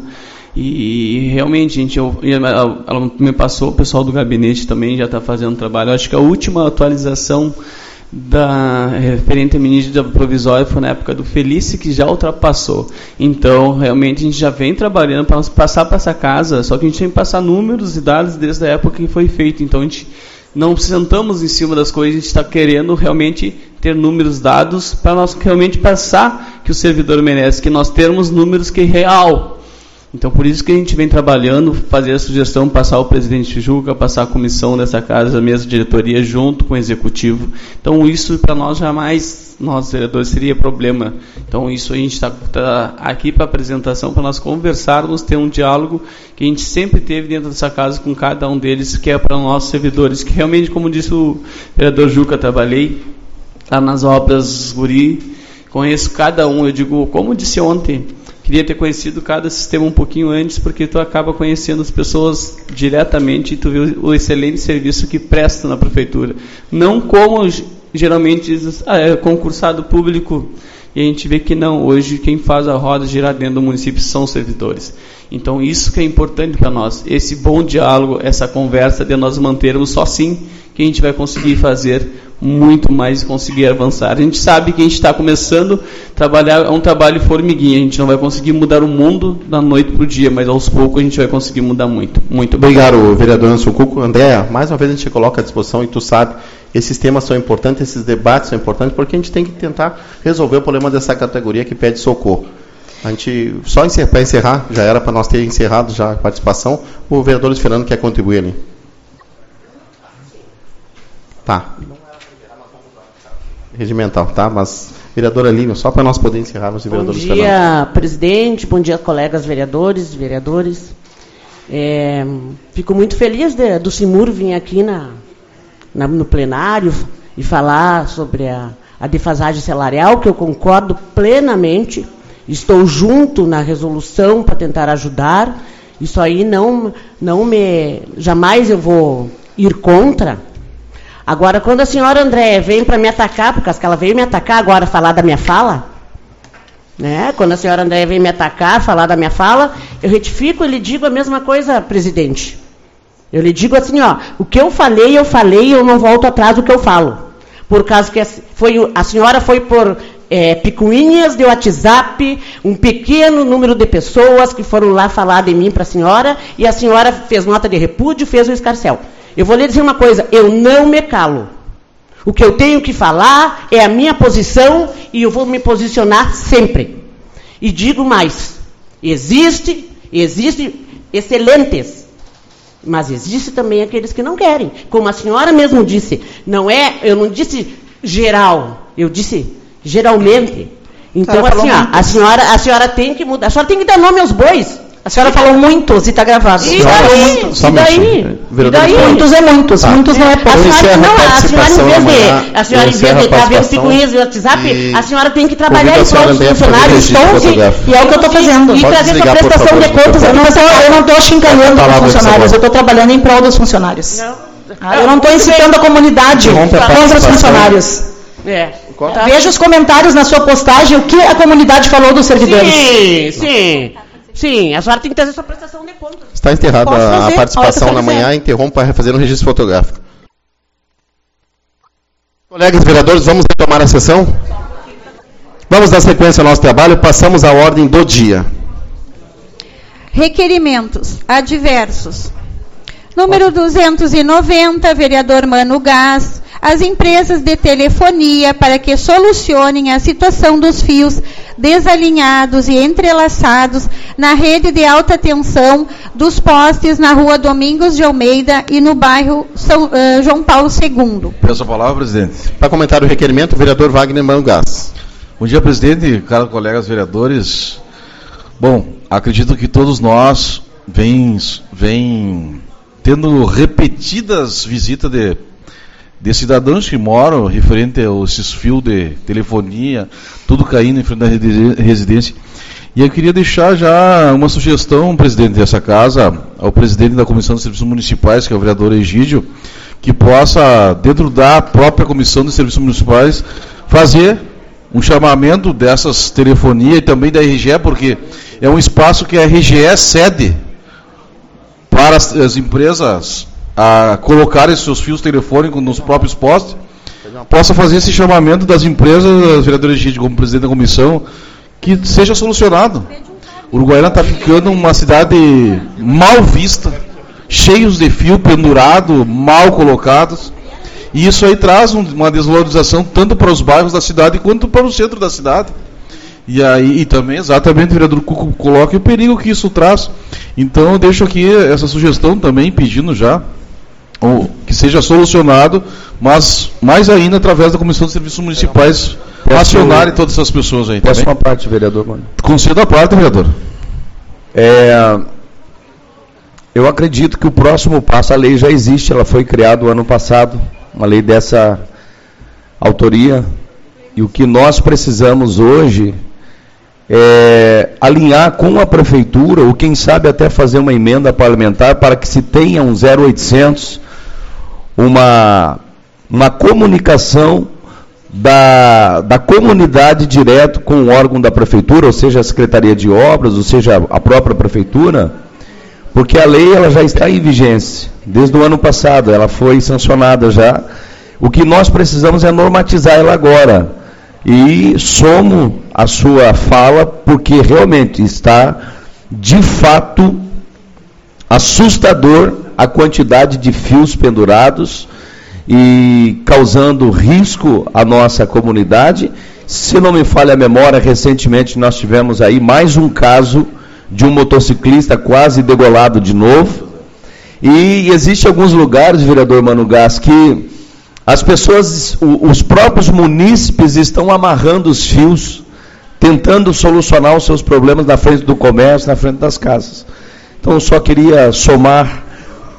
E, e realmente, gente, eu, ela, ela me passou, o pessoal do gabinete também já está fazendo trabalho. Eu acho que a última atualização da referente à medida provisória foi na época do Felício, que já ultrapassou. Então, realmente, a gente já vem trabalhando para passar para essa casa, só que a gente tem que passar números e dados desde a época que foi feito. Então, a gente não sentamos em cima das coisas, a gente está querendo realmente ter números dados para nós realmente passar que o servidor merece, que nós termos números que é real. Então, por isso que a gente vem trabalhando, fazer a sugestão, passar o presidente Juca, passar a comissão dessa casa, a mesa de diretoria, junto com o executivo. Então, isso para nós jamais, nós vereadores, seria problema. Então, isso a gente está tá aqui para apresentação, para nós conversarmos, ter um diálogo que a gente sempre teve dentro dessa casa com cada um deles, que é para nossos servidores, que realmente, como disse o vereador Juca, trabalhei lá nas obras Guri, conheço cada um, eu digo, como disse ontem, queria ter conhecido cada sistema um pouquinho antes, porque tu acaba conhecendo as pessoas diretamente e tu vê o excelente serviço que presta na prefeitura. Não como geralmente diz, ah, é concursado público, e a gente vê que não, hoje quem faz a roda girar dentro do município são os servidores. Então isso que é importante para nós, esse bom diálogo, essa conversa de nós mantermos só assim que a gente vai conseguir fazer muito mais e conseguir avançar. A gente sabe que a gente está começando a trabalhar, é um trabalho formiguinha, a gente não vai conseguir mudar o mundo da noite para o dia, mas aos poucos a gente vai conseguir mudar muito. Muito obrigado, obrigado vereador Anderson Cuco. Andréa, mais uma vez a gente coloca à disposição e tu sabe, esses temas são importantes, esses debates são importantes, porque a gente tem que tentar resolver o problema dessa categoria que pede socorro. A gente, só encerrar, para encerrar, já era para nós ter encerrado já a participação, o vereador Luiz Fernando quer contribuir ali. Tá. Regimental, tá? Mas, vereadora Lívia, só para nós poder encerrarmos o vereador Luiz Fernando. Bom dia, presidente, bom dia, colegas vereadores e vereadores. É, fico muito feliz de, do Simur vir aqui na, na, no plenário e falar sobre a, a defasagem salarial, que eu concordo plenamente. estou junto na resolução para tentar ajudar. Isso aí não, não me... Jamais eu vou ir contra. Agora, quando a senhora Andréia vem para me atacar, porque acho que ela veio me atacar agora, falar da minha fala, né? Quando a senhora Andréia vem me atacar, falar da minha fala, eu retifico e lhe digo a mesma coisa, presidente. Eu lhe digo assim, ó, o que eu falei, eu falei, eu não volto atrás do que eu falo. Por causa que foi, a senhora foi por... É, picuinhas de WhatsApp, um pequeno número de pessoas que foram lá falar de mim para a senhora, e a senhora fez nota de repúdio, fez o escarcéu. Eu vou lhe dizer uma coisa, eu não me calo. O que eu tenho que falar é a minha posição, e eu vou me posicionar sempre. E digo mais, existe, existe excelentes, mas existe também aqueles que não querem. Como a senhora mesmo disse, não é, eu não disse geral, eu disse geralmente. Então, assim, ó, a senhora, a senhora tem que mudar. A senhora tem que dar nome aos bois. A senhora falou muitos e está gravado. E daí? E daí? E daí? Muitos é muitos, tá. Muitos não é pouco. A senhora, não, a senhora em vez de, a senhora, em vez de estar vendo picuinhas e WhatsApp, a senhora tem que trabalhar em prol dos funcionários. E é o que eu estou fazendo. E trazer essa prestação de contas. Eu não estou chincalhando os funcionários, eu estou trabalhando em prol dos funcionários. Eu não estou incitando a comunidade contra os funcionários. É. Tá. Veja os comentários na sua postagem, o que a comunidade falou dos servidores. Sim, sim. Sim, a senhora tem que trazer sua prestação de contas. Está enterrada a, a participação na manhã, interrompa para fazer um registro fotográfico. Colegas vereadores, vamos retomar a sessão? Vamos dar sequência ao nosso trabalho, passamos à ordem do dia. Requerimentos adversos. Número duzentos e noventa, vereador Mano Gás, as empresas de telefonia para que solucionem a situação dos fios desalinhados e entrelaçados na rede de alta tensão dos postes na rua Domingos de Almeida e no bairro São, uh, João Paulo segundo. Peço a palavra, presidente. Para comentar o requerimento, o vereador Wagner Mano Gás. Bom dia, presidente, caros colegas vereadores. Bom, acredito que todos nós vem, vem tendo repetidas visitas de, de cidadãos que moram referente a esses fios de telefonia, tudo caindo em frente da residência. E eu queria deixar já uma sugestão, presidente dessa casa, ao presidente da Comissão de Serviços Municipais, que é o vereador Egídio, que possa, dentro da própria Comissão de Serviços Municipais, fazer um chamamento dessas telefonias e também da R G E, porque é um espaço que a R G E cede para as, as empresas a colocarem seus fios telefônicos nos próprios postes, possa fazer esse chamamento das empresas, vereador Egídio, como presidente da comissão, que seja solucionado. Uruguaiana está ficando uma cidade mal vista, cheios de fio pendurado, mal colocados, e isso aí traz um, uma desvalorização tanto para os bairros da cidade quanto para o centro da cidade. E aí, e também, exatamente, o vereador Cuco coloca o perigo que isso traz. Então, eu deixo aqui essa sugestão também, pedindo já ou, que seja solucionado, mas mais ainda através da Comissão de Serviços Municipais, acionarem todas essas pessoas aí. Peço uma parte, vereador. Mano. Conceda a parte, vereador. É, eu acredito que o próximo passo, a lei já existe, ela foi criada no ano passado, uma lei dessa autoria, e o que nós precisamos hoje é alinhar com a prefeitura, ou quem sabe até fazer uma emenda parlamentar para que se tenha um zero oitocentos, uma, uma comunicação da, da comunidade direto com o órgão da prefeitura, ou seja, a Secretaria de Obras, ou seja, a própria prefeitura, porque a lei ela já está em vigência, desde o ano passado, ela foi sancionada já. O que nós precisamos é normatizar ela agora. E somo a sua fala, porque realmente está, de fato, assustador a quantidade de fios pendurados e causando risco à nossa comunidade. Se não me falha a memória, recentemente nós tivemos aí mais um caso de um motociclista quase degolado de novo. E existe alguns lugares, vereador Mano Gás, que as pessoas, os próprios munícipes estão amarrando os fios, tentando solucionar os seus problemas na frente do comércio, na frente das casas. Então, eu só queria somar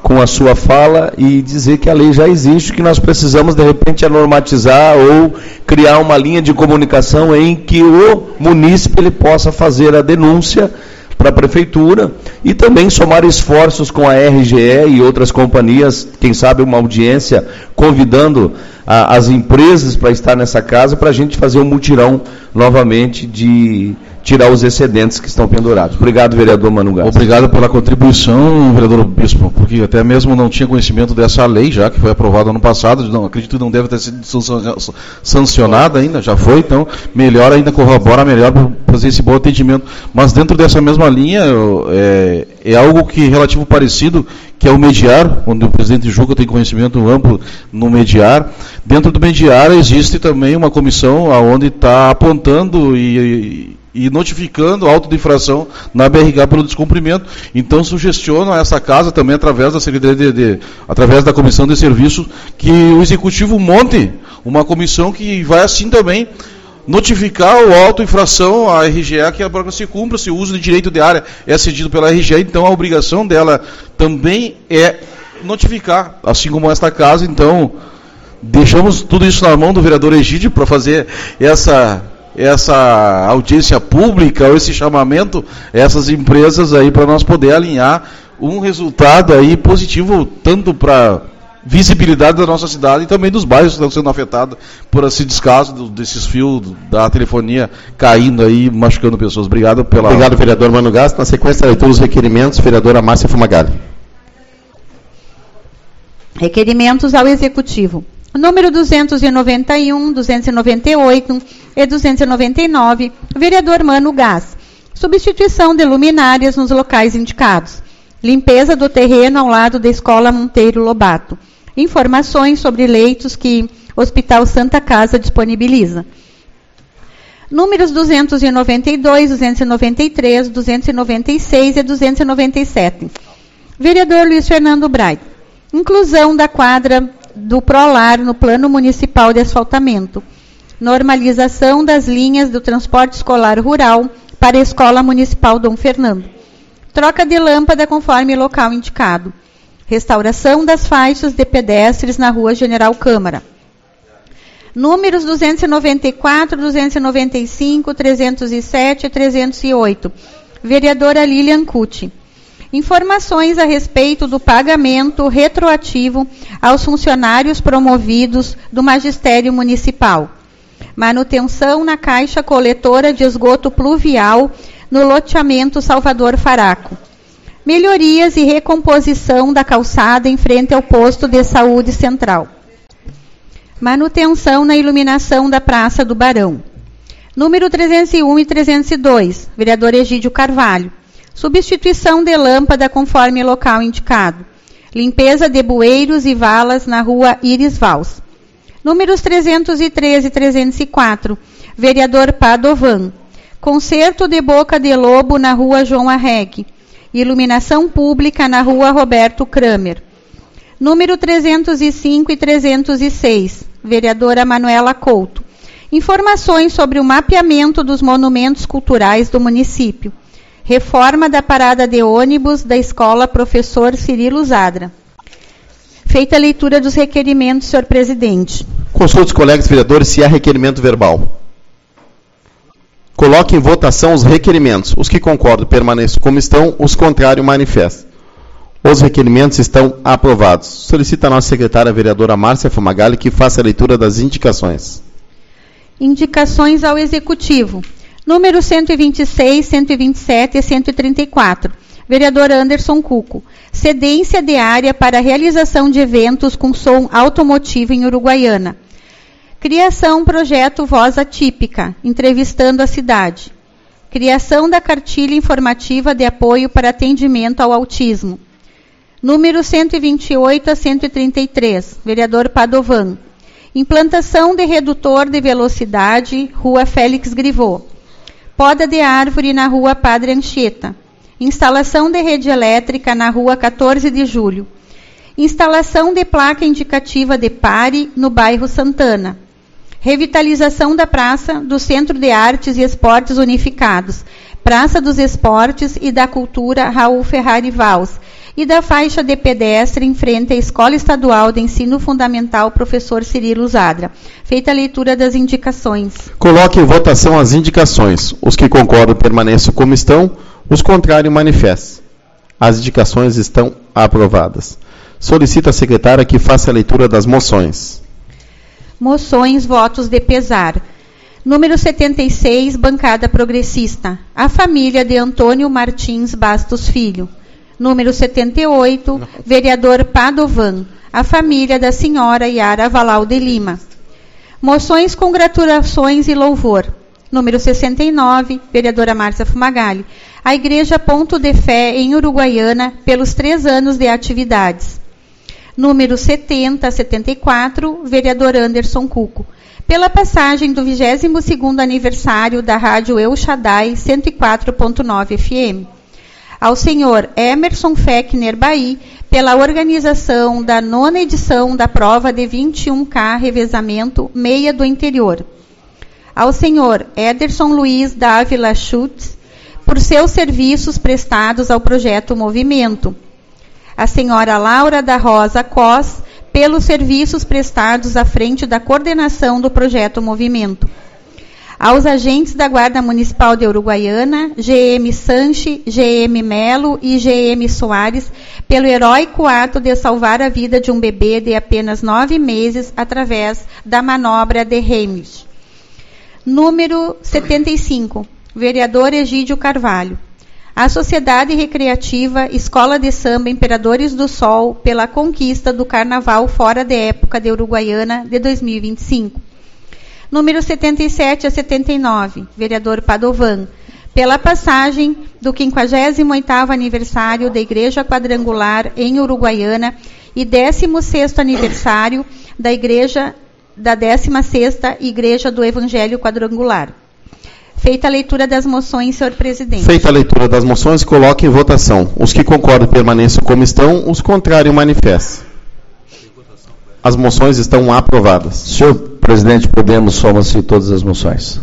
com a sua fala e dizer que a lei já existe, que nós precisamos, de repente, a normatizar ou criar uma linha de comunicação em que o munícipe ele possa fazer a denúncia para a prefeitura e também somar esforços com a R G E e outras companhias, quem sabe uma audiência convidando a, as empresas para estar nessa casa, para a gente fazer um mutirão novamente de tirar os excedentes que estão pendurados. Obrigado, vereador Manu Gás. Obrigado pela contribuição, vereador Bispo, porque até mesmo não tinha conhecimento dessa lei, já que foi aprovada ano passado, não, acredito que não deve ter sido sancionada ainda, já foi, então melhor ainda, corrobora melhor para fazer esse bom atendimento. Mas dentro dessa mesma linha, é, é algo que relativo parecido, que é o mediar, onde o presidente Juca tem conhecimento amplo no mediar. Dentro do mediar existe também uma comissão onde está apontando e, e notificando auto de infração na B R H pelo descumprimento. Então sugestiono a essa casa também, através da Secretaria de, de, através da Comissão de Serviços, que o Executivo monte uma comissão que vai assim também notificar o auto-infração à R G E, que a própria se cumpra, se o uso de direito de área é cedido pela R G E, então a obrigação dela também é notificar, assim como esta casa. Então, deixamos tudo isso na mão do vereador Egídio para fazer essa, essa audiência pública, ou esse chamamento a essas empresas aí, para nós poder alinhar um resultado aí positivo, tanto para visibilidade da nossa cidade e também dos bairros que estão sendo afetados por esse descaso desses fios da telefonia caindo aí, machucando pessoas. Obrigado pela... Obrigado, vereador Manu Gás. Na sequência da leitura dos requerimentos, vereadora Márcia Fumagalli. Requerimentos ao Executivo. Número duzentos e noventa e um, duzentos e noventa e oito e duzentos e noventa e nove, vereador Manu Gás. Substituição de luminárias nos locais indicados. Limpeza do terreno ao lado da Escola Monteiro Lobato. Informações sobre leitos que o Hospital Santa Casa disponibiliza. Números duzentos e noventa e dois, duzentos e noventa e três, duzentos e noventa e seis e duzentos e noventa e sete. Vereador Luiz Fernando Braga. Inclusão da quadra do Prolar no Plano Municipal de Asfaltamento. Normalização das linhas do transporte escolar rural para a Escola Municipal Dom Fernando. Troca de lâmpada conforme local indicado. Restauração das faixas de pedestres na Rua General Câmara. Números duzentos e noventa e quatro, duzentos e noventa e cinco, trezentos e sete e trezentos e oito. Vereadora Lilian Cucci. Informações a respeito do pagamento retroativo aos funcionários promovidos do Magistério Municipal. Manutenção na caixa coletora de esgoto pluvial no loteamento Salvador Faraco. Melhorias e recomposição da calçada em frente ao posto de saúde central. Manutenção na iluminação da Praça do Barão. Número trezentos e um e trezentos e dois, vereador Egídio Carvalho. Substituição de lâmpada conforme local indicado. Limpeza de bueiros e valas na Rua Iris Vals. Números trezentos e três e trezentos e quatro, vereador Padovan. Concerto de boca de lobo na Rua João Arregue. Iluminação pública na Rua Roberto Kramer. Número trezentos e cinco e trezentos e seis, vereadora Manuela Couto. Informações sobre o mapeamento dos monumentos culturais do município. Reforma da parada de ônibus da Escola Professor Cirilo Zadra. Feita a leitura dos requerimentos, senhor presidente. Consulte os colegas vereadores se há requerimento verbal. Coloque em votação os requerimentos. Os que concordam permaneçam como estão, os contrários manifestem. Os requerimentos estão aprovados. Solicita a nossa secretária, a vereadora Márcia Fumagalli, que faça a leitura das indicações. Indicações ao Executivo. Número cento e vinte e seis, cento e vinte e sete e cento e trinta e quatro. Vereador Anderson Cuco. Cedência de área para a realização de eventos com som automotivo em Uruguaiana. Criação projeto Voz Atípica, entrevistando a cidade. Criação da cartilha informativa de apoio para atendimento ao autismo. Número cento e vinte e oito a cento e trinta e três, vereador Padovan. Implantação de redutor de velocidade, Rua Félix Grivô. Poda de árvore na Rua Padre Anchieta. Instalação de rede elétrica na Rua quatorze de julho. Instalação de placa indicativa de pare no bairro Santana. Revitalização da praça do Centro de Artes e Esportes Unificados, Praça dos Esportes e da Cultura Raul Ferrari Valls, e da faixa de pedestre em frente à Escola Estadual de Ensino Fundamental Professor Cirilo Zadra. Feita a leitura das indicações. Coloque em votação as indicações. Os que concordam permaneçam como estão, os contrários manifestem. As indicações estão aprovadas. Solicito à secretária que faça a leitura das moções. Moções, votos de pesar. Número setenta e seis, bancada progressista. A família de Antônio Martins Bastos Filho. Número setenta e oito, vereador Padovan. A família da senhora Yara Valau de Lima. Moções, congratulações e louvor. Número sessenta e nove, vereadora Márcia Fumagalli. A Igreja Ponto de Fé em Uruguaiana, pelos três anos de atividades. Número setenta, setenta e quatro, vereador Anderson Cuco. Pela passagem do vigésimo segundo aniversário da Rádio El Shaddai cento e quatro ponto nove F M. Ao senhor Emerson Fechner Baí, pela organização da nona edição da prova de vinte e um K Revezamento Meia do Interior. Ao senhor Ederson Luiz Dávila Schutz, por seus serviços prestados ao projeto Movimento. A senhora Laura da Rosa Cos, pelos serviços prestados à frente da coordenação do projeto Movimento. Aos agentes da Guarda Municipal de Uruguaiana, G M Sanchi, G M Melo e G M Soares, pelo heróico ato de salvar a vida de um bebê de apenas nove meses através da manobra de Hamish. Número setenta e cinco, vereador Egídio Carvalho. A Sociedade Recreativa Escola de Samba Imperadores do Sol pela conquista do Carnaval fora de época de Uruguaiana de dois mil e vinte e cinco. Número setenta e sete a setenta e nove, vereador Padovan, pela passagem do quinquagésimo oitavo aniversário da Igreja Quadrangular em Uruguaiana e décimo sexto aniversário da Igreja da décima sexta Igreja do Evangelho Quadrangular. Feita a leitura das moções, senhor presidente. Feita a leitura das moções, coloque em votação. Os que concordam permaneçam como estão, os contrários manifestem. As moções estão aprovadas. Senhor presidente, podemos somar-se todas as moções.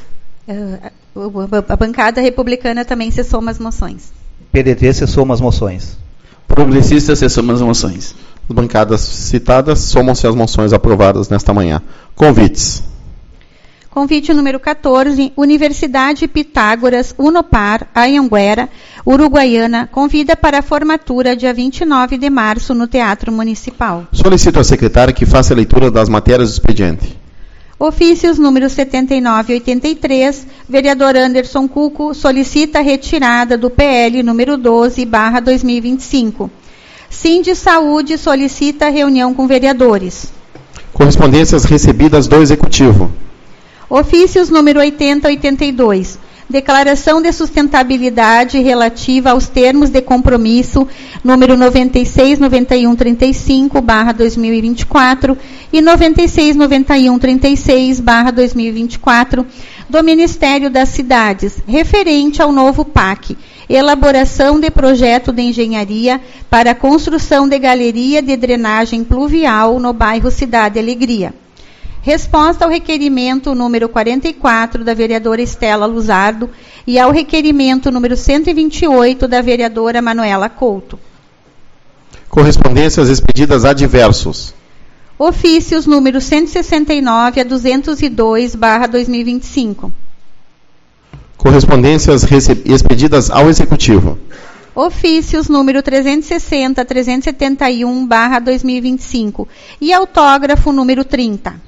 Uh, a bancada republicana também se soma às moções. P D T se soma às moções. Progressista se soma às moções. As bancadas citadas somam-se às moções aprovadas nesta manhã. Convites. Convite número quatorze, Universidade Pitágoras, Unopar, Anhanguera, Uruguaiana, convida para a formatura dia vinte e nove de março no Teatro Municipal. Solicito à secretária que faça a leitura das matérias do expediente. Ofícios número setenta e nove e oitenta e três, vereador Anderson Cuco solicita a retirada do P L número doze barra dois mil e vinte e cinco. Sindi Saúde solicita reunião com vereadores. Correspondências recebidas do Executivo. Ofícios número oitenta e oitenta e dois. Declaração de sustentabilidade relativa aos termos de compromisso número noventa e seis, noventa e um, trinta e cinco, barra dois mil e vinte e quatro e noventa e seis, noventa e um, trinta e seis, barra dois mil e vinte e quatro do Ministério das Cidades, referente ao novo P A C, elaboração de projeto de engenharia para a construção de galeria de drenagem pluvial no bairro Cidade Alegria. Resposta ao requerimento número quarenta e quatro da vereadora Estela Luzardo e ao requerimento número cento e vinte e oito da vereadora Manuela Couto. Correspondências expedidas a diversos. Ofícios número cento e sessenta e nove a duzentos e dois, barra dois mil e vinte e cinco. Correspondências expedidas ao Executivo. Ofícios número trezentos e sessenta a trezentos e setenta e um, barra dois mil e vinte e cinco. E autógrafo número trinta.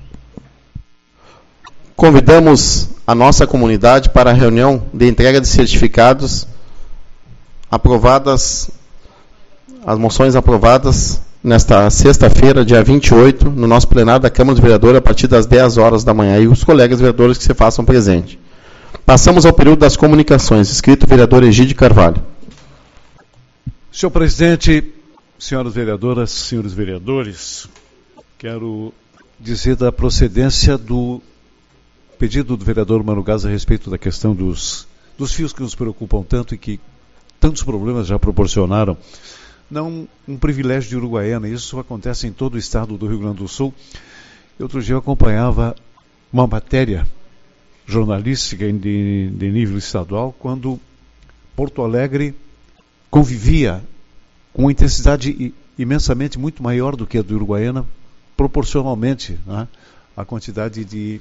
Convidamos a nossa comunidade para a reunião de entrega de certificados aprovadas, as moções aprovadas nesta sexta-feira, dia vinte e oito, no nosso plenário da Câmara dos Vereadores, a partir das dez horas da manhã, e os colegas vereadores que se façam presente. Passamos ao período das comunicações. Escrito vereador Egídio Carvalho. Senhor presidente, senhoras vereadoras, senhores vereadores, quero dizer da procedência do pedido do vereador Mano Gás a respeito da questão dos, dos fios que nos preocupam tanto e que tantos problemas já proporcionaram. Não um privilégio de Uruguaiana, isso acontece em todo o estado do Rio Grande do Sul. Outro dia eu acompanhava uma matéria jornalística de, de nível estadual, quando Porto Alegre convivia com uma intensidade imensamente muito maior do que a do Uruguaiana, proporcionalmente, né, à quantidade de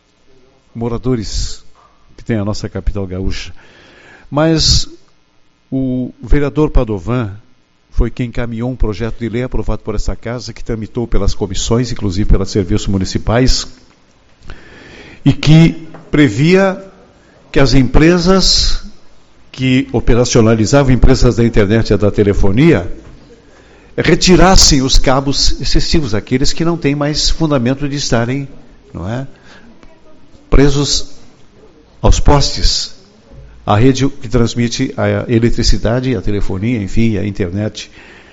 moradores que tem a nossa capital gaúcha. Mas o vereador Padovan foi quem encaminhou um projeto de lei aprovado por essa casa, que tramitou pelas comissões, inclusive pelos serviços municipais, e que previa que as empresas que operacionalizavam, empresas da internet e da telefonia, retirassem os cabos excessivos, aqueles que não têm mais fundamento de estarem, não é, presos aos postes, a rede que transmite a eletricidade, a telefonia, enfim, a internet.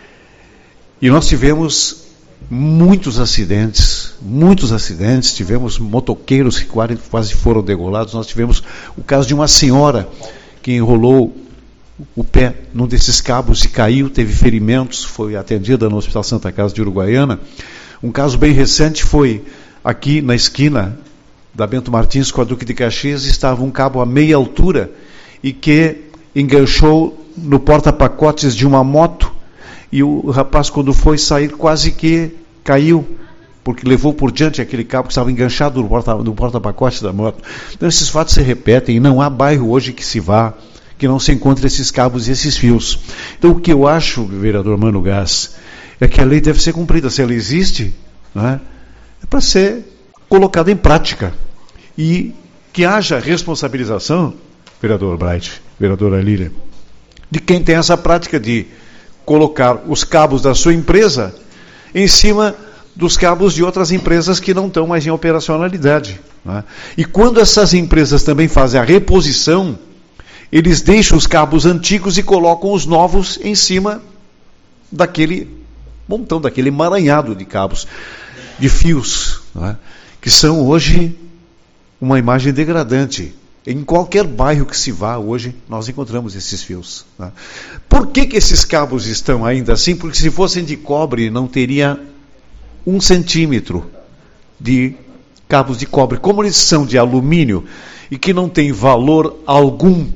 E nós tivemos muitos acidentes, muitos acidentes, tivemos motoqueiros que quase foram degolados, nós tivemos o caso de uma senhora que enrolou o pé num desses cabos e caiu, teve ferimentos, foi atendida no Hospital Santa Casa de Uruguaiana. Um caso bem recente foi aqui na esquina da Bento Martins com a Duque de Caxias, estava um cabo a meia altura e que enganchou no porta-pacotes de uma moto, e o rapaz, quando foi sair, quase que caiu, porque levou por diante aquele cabo que estava enganchado no porta, no porta-pacote da moto. Então esses fatos se repetem, e não há bairro hoje que se vá que não se encontre esses cabos e esses fios. Então o que eu acho, vereador Mano Gás, é que a lei deve ser cumprida. Se ela existe, não é, é para ser colocada em prática. E que haja responsabilização, vereador Bright, vereadora Lília, de quem tem essa prática de colocar os cabos da sua empresa em cima dos cabos de outras empresas que não estão mais em operacionalidade. Não é? E quando essas empresas também fazem a reposição, eles deixam os cabos antigos e colocam os novos em cima daquele montão, daquele emaranhado de cabos, de fios, não é? Que são hoje uma imagem degradante. Em qualquer bairro que se vá hoje, nós encontramos esses fios. Né? Por que que esses cabos estão ainda assim? Porque se fossem de cobre, não teria um centímetro de cabos de cobre. Como eles são de alumínio e que não tem valor algum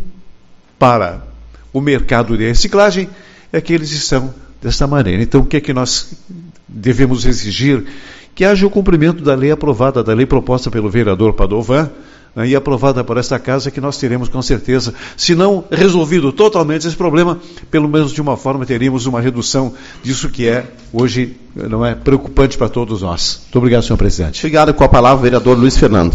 para o mercado de reciclagem, é que eles estão desta maneira. Então, o que é que nós devemos exigir? Que haja o cumprimento da lei aprovada, da lei proposta pelo vereador Padovan, né, e aprovada por esta casa, que nós teremos com certeza, se não resolvido totalmente esse problema, pelo menos de uma forma teríamos uma redução disso que é hoje, não é, preocupante para todos nós. Muito obrigado, senhor presidente. Obrigado. Com a palavra o vereador Luiz Fernando.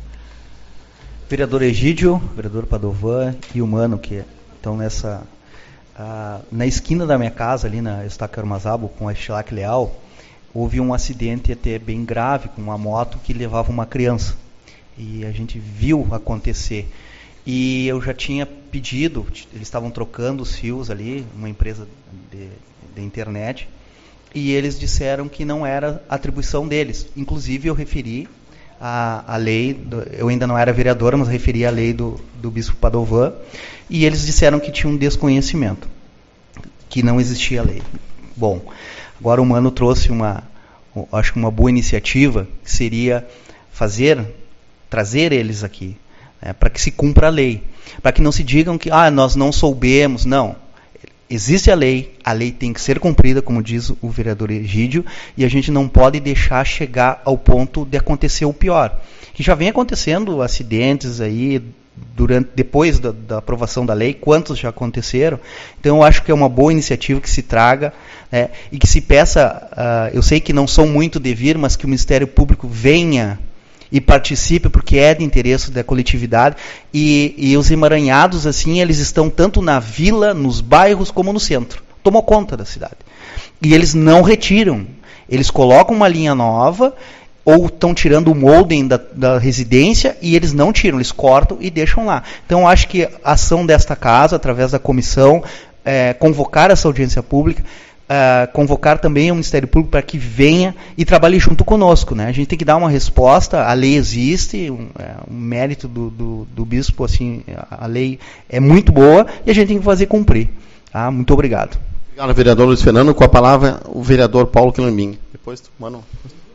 Vereador Egídio, vereador Padovan e o Mano, que estão nessa... Ah, na esquina da minha casa, ali na Estaca Armazabo, com a Estilac Leal, houve um acidente até bem grave, com uma moto que levava uma criança. E a gente viu acontecer. E eu já tinha pedido, eles estavam trocando os fios ali, uma empresa de, de internet, e eles disseram que não era atribuição deles. Inclusive eu referi a, a lei, do, eu ainda não era vereadora, mas referi a lei do, do Bispo Padovan, e eles disseram que tinha um desconhecimento, que não existia lei. Bom, agora o Mano trouxe uma, acho que uma boa iniciativa, que seria fazer, trazer eles aqui, né, para que se cumpra a lei, para que não se digam que ah, nós não soubemos. Não, existe a lei, a lei tem que ser cumprida, como diz o vereador Egídio, e a gente não pode deixar chegar ao ponto de acontecer o pior, que já vem acontecendo acidentes aí, durante, depois da, da aprovação da lei, quantos já aconteceram. Então eu acho que é uma boa iniciativa que se traga, né, e que se peça, uh, eu sei que não são muito de vir, mas que o Ministério Público venha e participe, porque é de interesse da coletividade, e, e os emaranhados, assim, eles estão tanto na vila, nos bairros, como no centro. Tomou conta da cidade. E eles não retiram. Eles colocam uma linha nova, ou estão tirando o molden da, da residência, e eles não tiram, eles cortam e deixam lá. Então, eu acho que a ação desta casa, através da comissão, é, convocar essa audiência pública, Uh, convocar também o Ministério Público para que venha e trabalhe junto conosco, né? A gente tem que dar uma resposta, a lei existe, um, é, um mérito do, do, do bispo, assim, a lei é muito boa e a gente tem que fazer cumprir. Tá? Muito obrigado. Obrigado, vereador Luiz Fernando. Com a palavra, o vereador Paulo Quilamin. Depois, mano.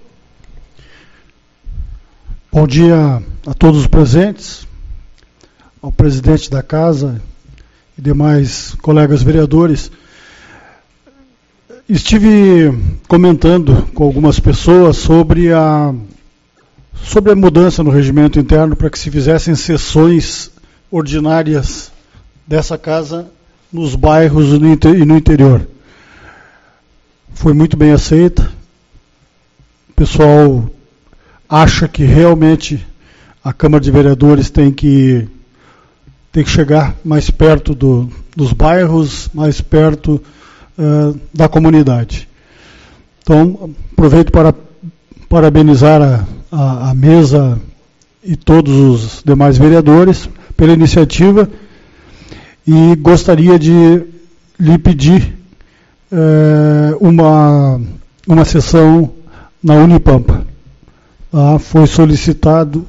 Bom dia a todos os presentes, ao presidente da casa e demais colegas vereadores. estive comentando com algumas pessoas sobre a, sobre a mudança no regimento interno para que se fizessem sessões ordinárias dessa casa nos bairros e no interior. Foi muito bem aceita. O pessoal acha que realmente a Câmara de Vereadores tem que, tem que chegar mais perto do, dos bairros, mais perto uh, da comunidade. Então, aproveito para parabenizar a, a, a mesa e todos os demais vereadores pela iniciativa e gostaria de lhe pedir uh, uma, uma sessão na Unipampa. Ah, foi solicitado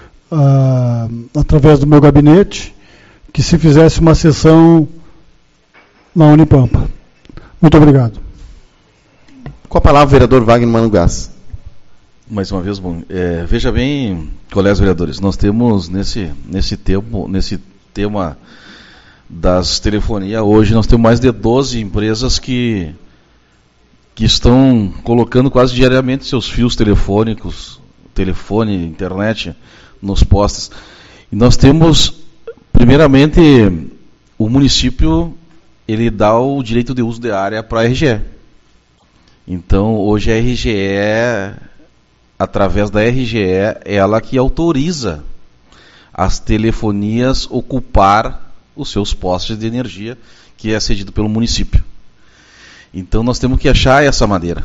ah, através do meu gabinete que se fizesse uma sessão na Unipampa. Muito obrigado. Com a palavra o vereador Wagner Mano Gás. Mais uma vez, bom, é, veja bem, colegas vereadores, nós temos nesse, nesse, tempo, nesse tema das telefonias, hoje nós temos mais de doze empresas que, que estão colocando quase diariamente seus fios telefônicos, telefone, internet, nos postes. E nós temos, primeiramente, o município, ele dá o direito de uso de área para a R G E. Então, hoje a R G E, através da R G E, é ela que autoriza as telefonias ocupar os seus postes de energia, que é cedido pelo município. Então, nós temos que achar essa maneira.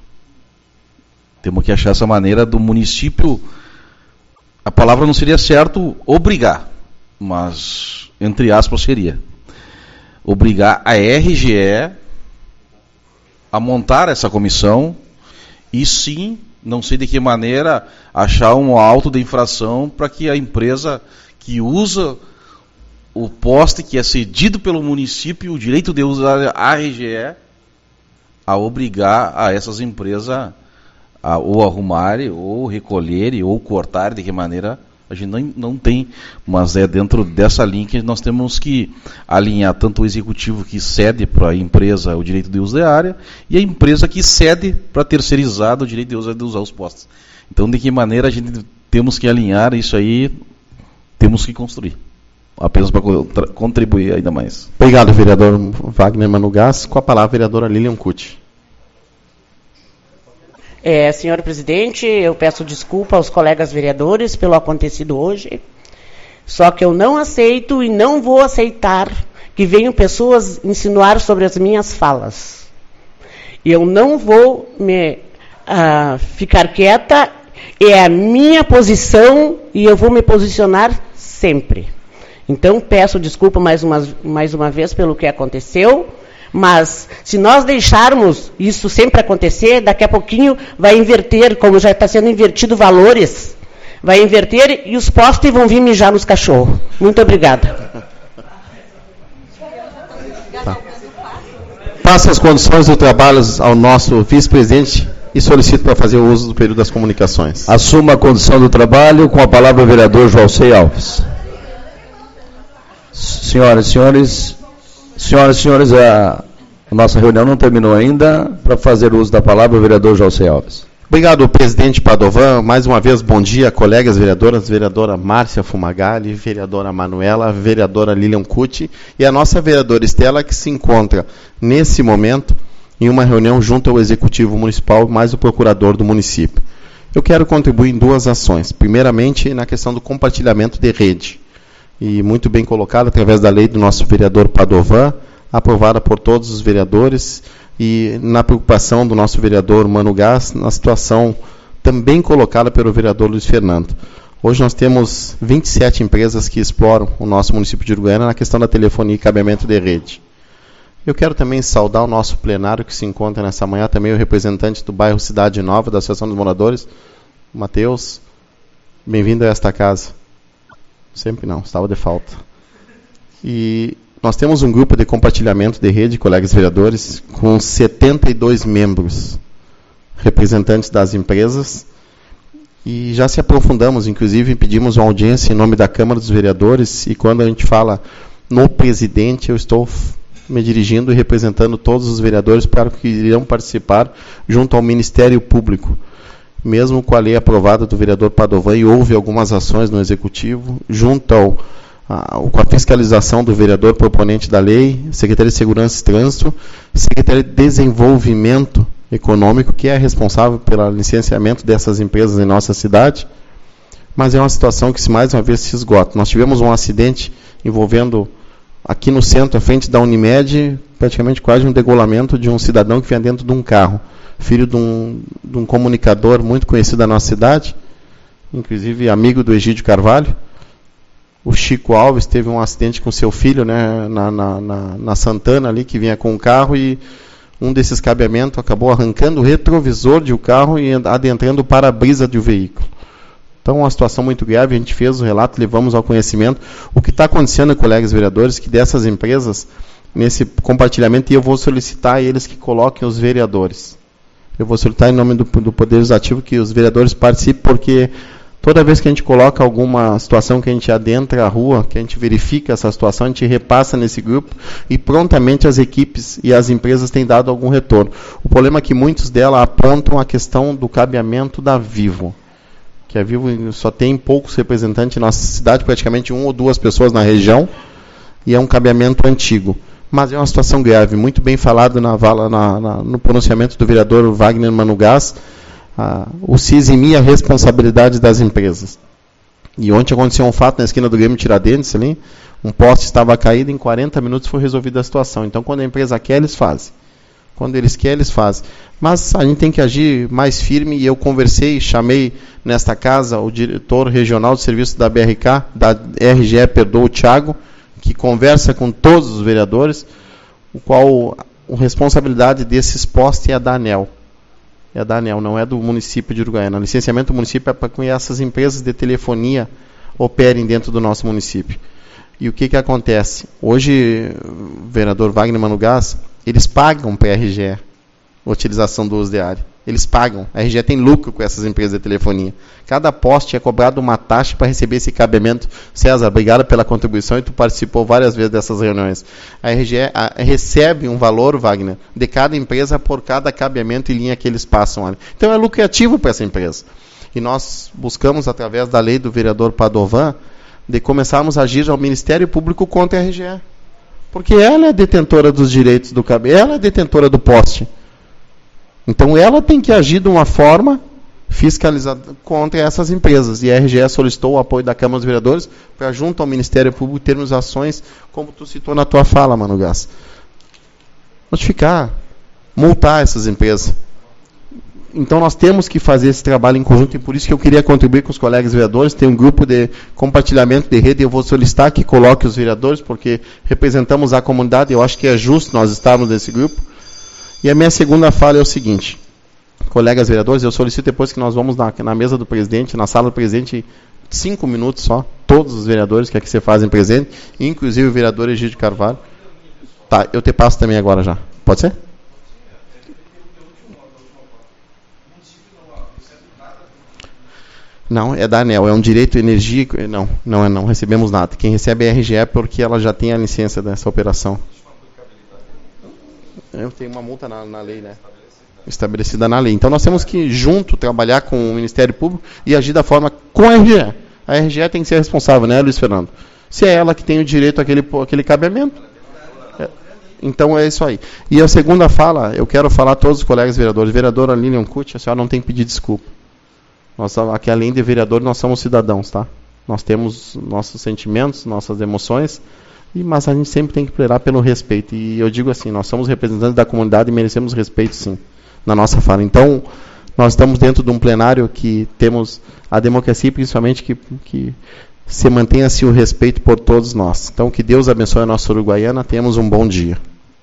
Temos que achar essa maneira do município. A palavra não seria certo obrigar, mas, entre aspas, seria obrigar a R G E a montar essa comissão e, sim, não sei de que maneira, achar um auto de infração para que a empresa que usa o poste que é cedido pelo município, o direito de usar a R G E, a obrigar a essas empresas a ou arrumarem, ou recolherem, ou cortarem, de que maneira a gente não, não tem, mas é dentro dessa linha que nós temos que alinhar tanto o executivo que cede para a empresa o direito de uso da área e a empresa que cede para terceirizar o direito de usar, de usar os postos. Então, de que maneira a gente temos que alinhar isso aí, temos que construir. Apenas para contribuir ainda mais. Obrigado, vereador Wagner Mano Gás. Com a palavra, a vereadora Lilian Cuti. É, senhor presidente, eu peço desculpa aos colegas vereadores pelo acontecido hoje, só que eu não aceito e não vou aceitar que venham pessoas insinuar sobre as minhas falas. Eu não vou me uh, ficar quieta, é a minha posição e eu vou me posicionar sempre. Então, peço desculpa mais uma, mais uma vez pelo que aconteceu, mas se nós deixarmos isso sempre acontecer, daqui a pouquinho vai inverter, como já está sendo invertido valores, vai inverter e os postes vão vir mijar nos cachorros. Muito obrigada. Tá. Passo as condições do trabalho ao nosso vice-presidente e solicito para fazer o uso do período das comunicações. Assuma a condição do trabalho, com a palavra o vereador Joalcei Alves. Senhoras e senhores, senhoras e senhores, a, a nossa reunião não terminou ainda. Para fazer uso da palavra, o vereador Joalcei Alves. Obrigado, presidente Padovan. Mais uma vez, bom dia, colegas vereadoras, vereadora Márcia Fumagalli, vereadora Manuela, vereadora Lilian Cuti e a nossa vereadora Estela, que se encontra, nesse momento, em uma reunião junto ao Executivo Municipal, mais o procurador do município. Eu quero contribuir em duas ações. Primeiramente, na questão do compartilhamento de rede. E muito bem colocado através da lei do nosso vereador Padovan, aprovada por todos os vereadores, e na preocupação do nosso vereador Mano Gás, na situação também colocada pelo vereador Luiz Fernando. Hoje nós temos vinte e sete empresas que exploram o nosso município de Uruguaiana na questão da telefonia e cabeamento de rede. Eu quero também saudar o nosso plenário que se encontra nessa manhã, também o representante do bairro Cidade Nova, da Associação dos Moradores, Matheus, bem-vindo a esta casa. Sempre não, estava de falta. E nós temos um grupo de compartilhamento de rede, colegas vereadores, com setenta e dois membros, representantes das empresas, e já se aprofundamos, inclusive pedimos uma audiência em nome da Câmara dos Vereadores, e quando a gente fala no presidente, eu estou me dirigindo e representando todos os vereadores para que irão participar junto ao Ministério Público. Mesmo com a lei aprovada do vereador Padovan, e houve algumas ações no Executivo, junto ao, a, com a fiscalização do vereador proponente da lei, Secretaria de Segurança e Trânsito, Secretaria de Desenvolvimento Econômico, que é responsável pelo licenciamento dessas empresas em nossa cidade, mas é uma situação que mais uma vez se esgota. Nós tivemos um acidente envolvendo, aqui no centro, à frente da Unimed, praticamente quase um degolamento de um cidadão que vinha dentro de um carro, filho de um, de um comunicador muito conhecido da nossa cidade, inclusive amigo do Egídio Carvalho. O Chico Alves teve um acidente com seu filho, né, na, na, na, na Santana ali, que vinha com o carro, e um desses cabeamentos acabou arrancando o retrovisor de um carro e adentrando o para-brisa do veículo. Então, uma situação muito grave, a gente fez o relato, levamos ao conhecimento. O que está acontecendo, colegas vereadores, que dessas empresas, nesse compartilhamento, e eu vou solicitar a eles que coloquem os vereadores. Eu vou solicitar em nome do, do Poder Legislativo que os vereadores participem, porque toda vez que a gente coloca alguma situação que a gente adentra a rua, que a gente verifica essa situação, a gente repassa nesse grupo e prontamente as equipes e as empresas têm dado algum retorno. O problema é que muitos delas apontam a questão do cabeamento da Vivo. Que a Vivo só tem poucos representantes na nossa cidade, praticamente uma ou duas pessoas na região, e é um cabeamento antigo. Mas é uma situação grave, muito bem falado na, na, na, no pronunciamento do vereador Wagner Manugás, ah, o se eximir a responsabilidade das empresas. E ontem aconteceu um fato na esquina do Grêmio Tiradentes, ali, um poste estava caído, em quarenta minutos foi resolvida a situação. Então, quando a empresa quer, eles fazem. Quando eles querem, eles fazem. Mas a gente tem que agir mais firme, e eu conversei, chamei nesta casa o diretor regional de serviço da B R K, da R G E, perdoa, o Thiago, que conversa com todos os vereadores, o qual a responsabilidade desses postes é a da ANEEL. É da ANEEL, não é do município de Uruguaiana. O licenciamento do município é para que essas empresas de telefonia operem dentro do nosso município. E o que que acontece? Hoje, o vereador Wagner Manugás, eles pagam para a R G E a utilização do uso de área. Eles pagam. A R G E tem lucro com essas empresas de telefonia. Cada poste é cobrado uma taxa para receber esse cabeamento. César, obrigado pela contribuição, e tu participou várias vezes dessas reuniões. A R G E a, recebe um valor, Wagner, de cada empresa por cada cabeamento e linha que eles passam ali. Então é lucrativo para essa empresa. E nós buscamos, através da lei do vereador Padovan, de começarmos a agir ao Ministério Público contra a R G E. Porque ela é detentora dos direitos do cabeamento, ela é detentora do poste. Então ela tem que agir de uma forma fiscalizada contra essas empresas. E a R G E solicitou o apoio da Câmara dos Vereadores para, junto ao Ministério Público, termos ações, como tu citou na tua fala, Manugás. Notificar, multar essas empresas. Então nós temos que fazer esse trabalho em conjunto, e por isso que eu queria contribuir com os colegas vereadores. Tem um grupo de compartilhamento de rede, eu vou solicitar que coloque os vereadores, porque representamos a comunidade, eu acho que é justo nós estarmos nesse grupo. E a minha segunda fala é o seguinte, colegas vereadores, eu solicito depois que nós vamos na, na mesa do presidente, na sala do presidente, cinco minutos só, todos os vereadores que aqui se fazem presente, inclusive o vereador Egídio Carvalho. Tá, eu te passo também agora já. Pode ser? Não, é da ANEEL, é um direito de energia, não, não é não, recebemos nada. Quem recebe é a R G E porque ela já tem a licença dessa operação. Eu tenho uma multa na, na lei, né? Estabelecida na lei. Então nós temos que, junto, trabalhar com o Ministério Público e agir da forma com a R G E. A R G E tem que ser responsável, né, Luiz Fernando? Se é ela que tem o direito àquele, àquele cabeamento. É, então é isso aí. E a segunda fala, eu quero falar a todos os colegas vereadores. Vereadora Lilian Cucci, a senhora não tem que pedir desculpa. Nós, aqui, além de vereador, nós somos cidadãos, tá? Nós temos nossos sentimentos, nossas emoções, e, mas a gente sempre tem que plenar pelo respeito. E eu digo assim, nós somos representantes da comunidade e merecemos respeito, sim, na nossa fala. Então, nós estamos dentro de um plenário que temos a democracia, principalmente que, que se mantenha-se o respeito por todos nós. Então, que Deus abençoe a nossa Uruguaiana. Tenhamos um bom dia.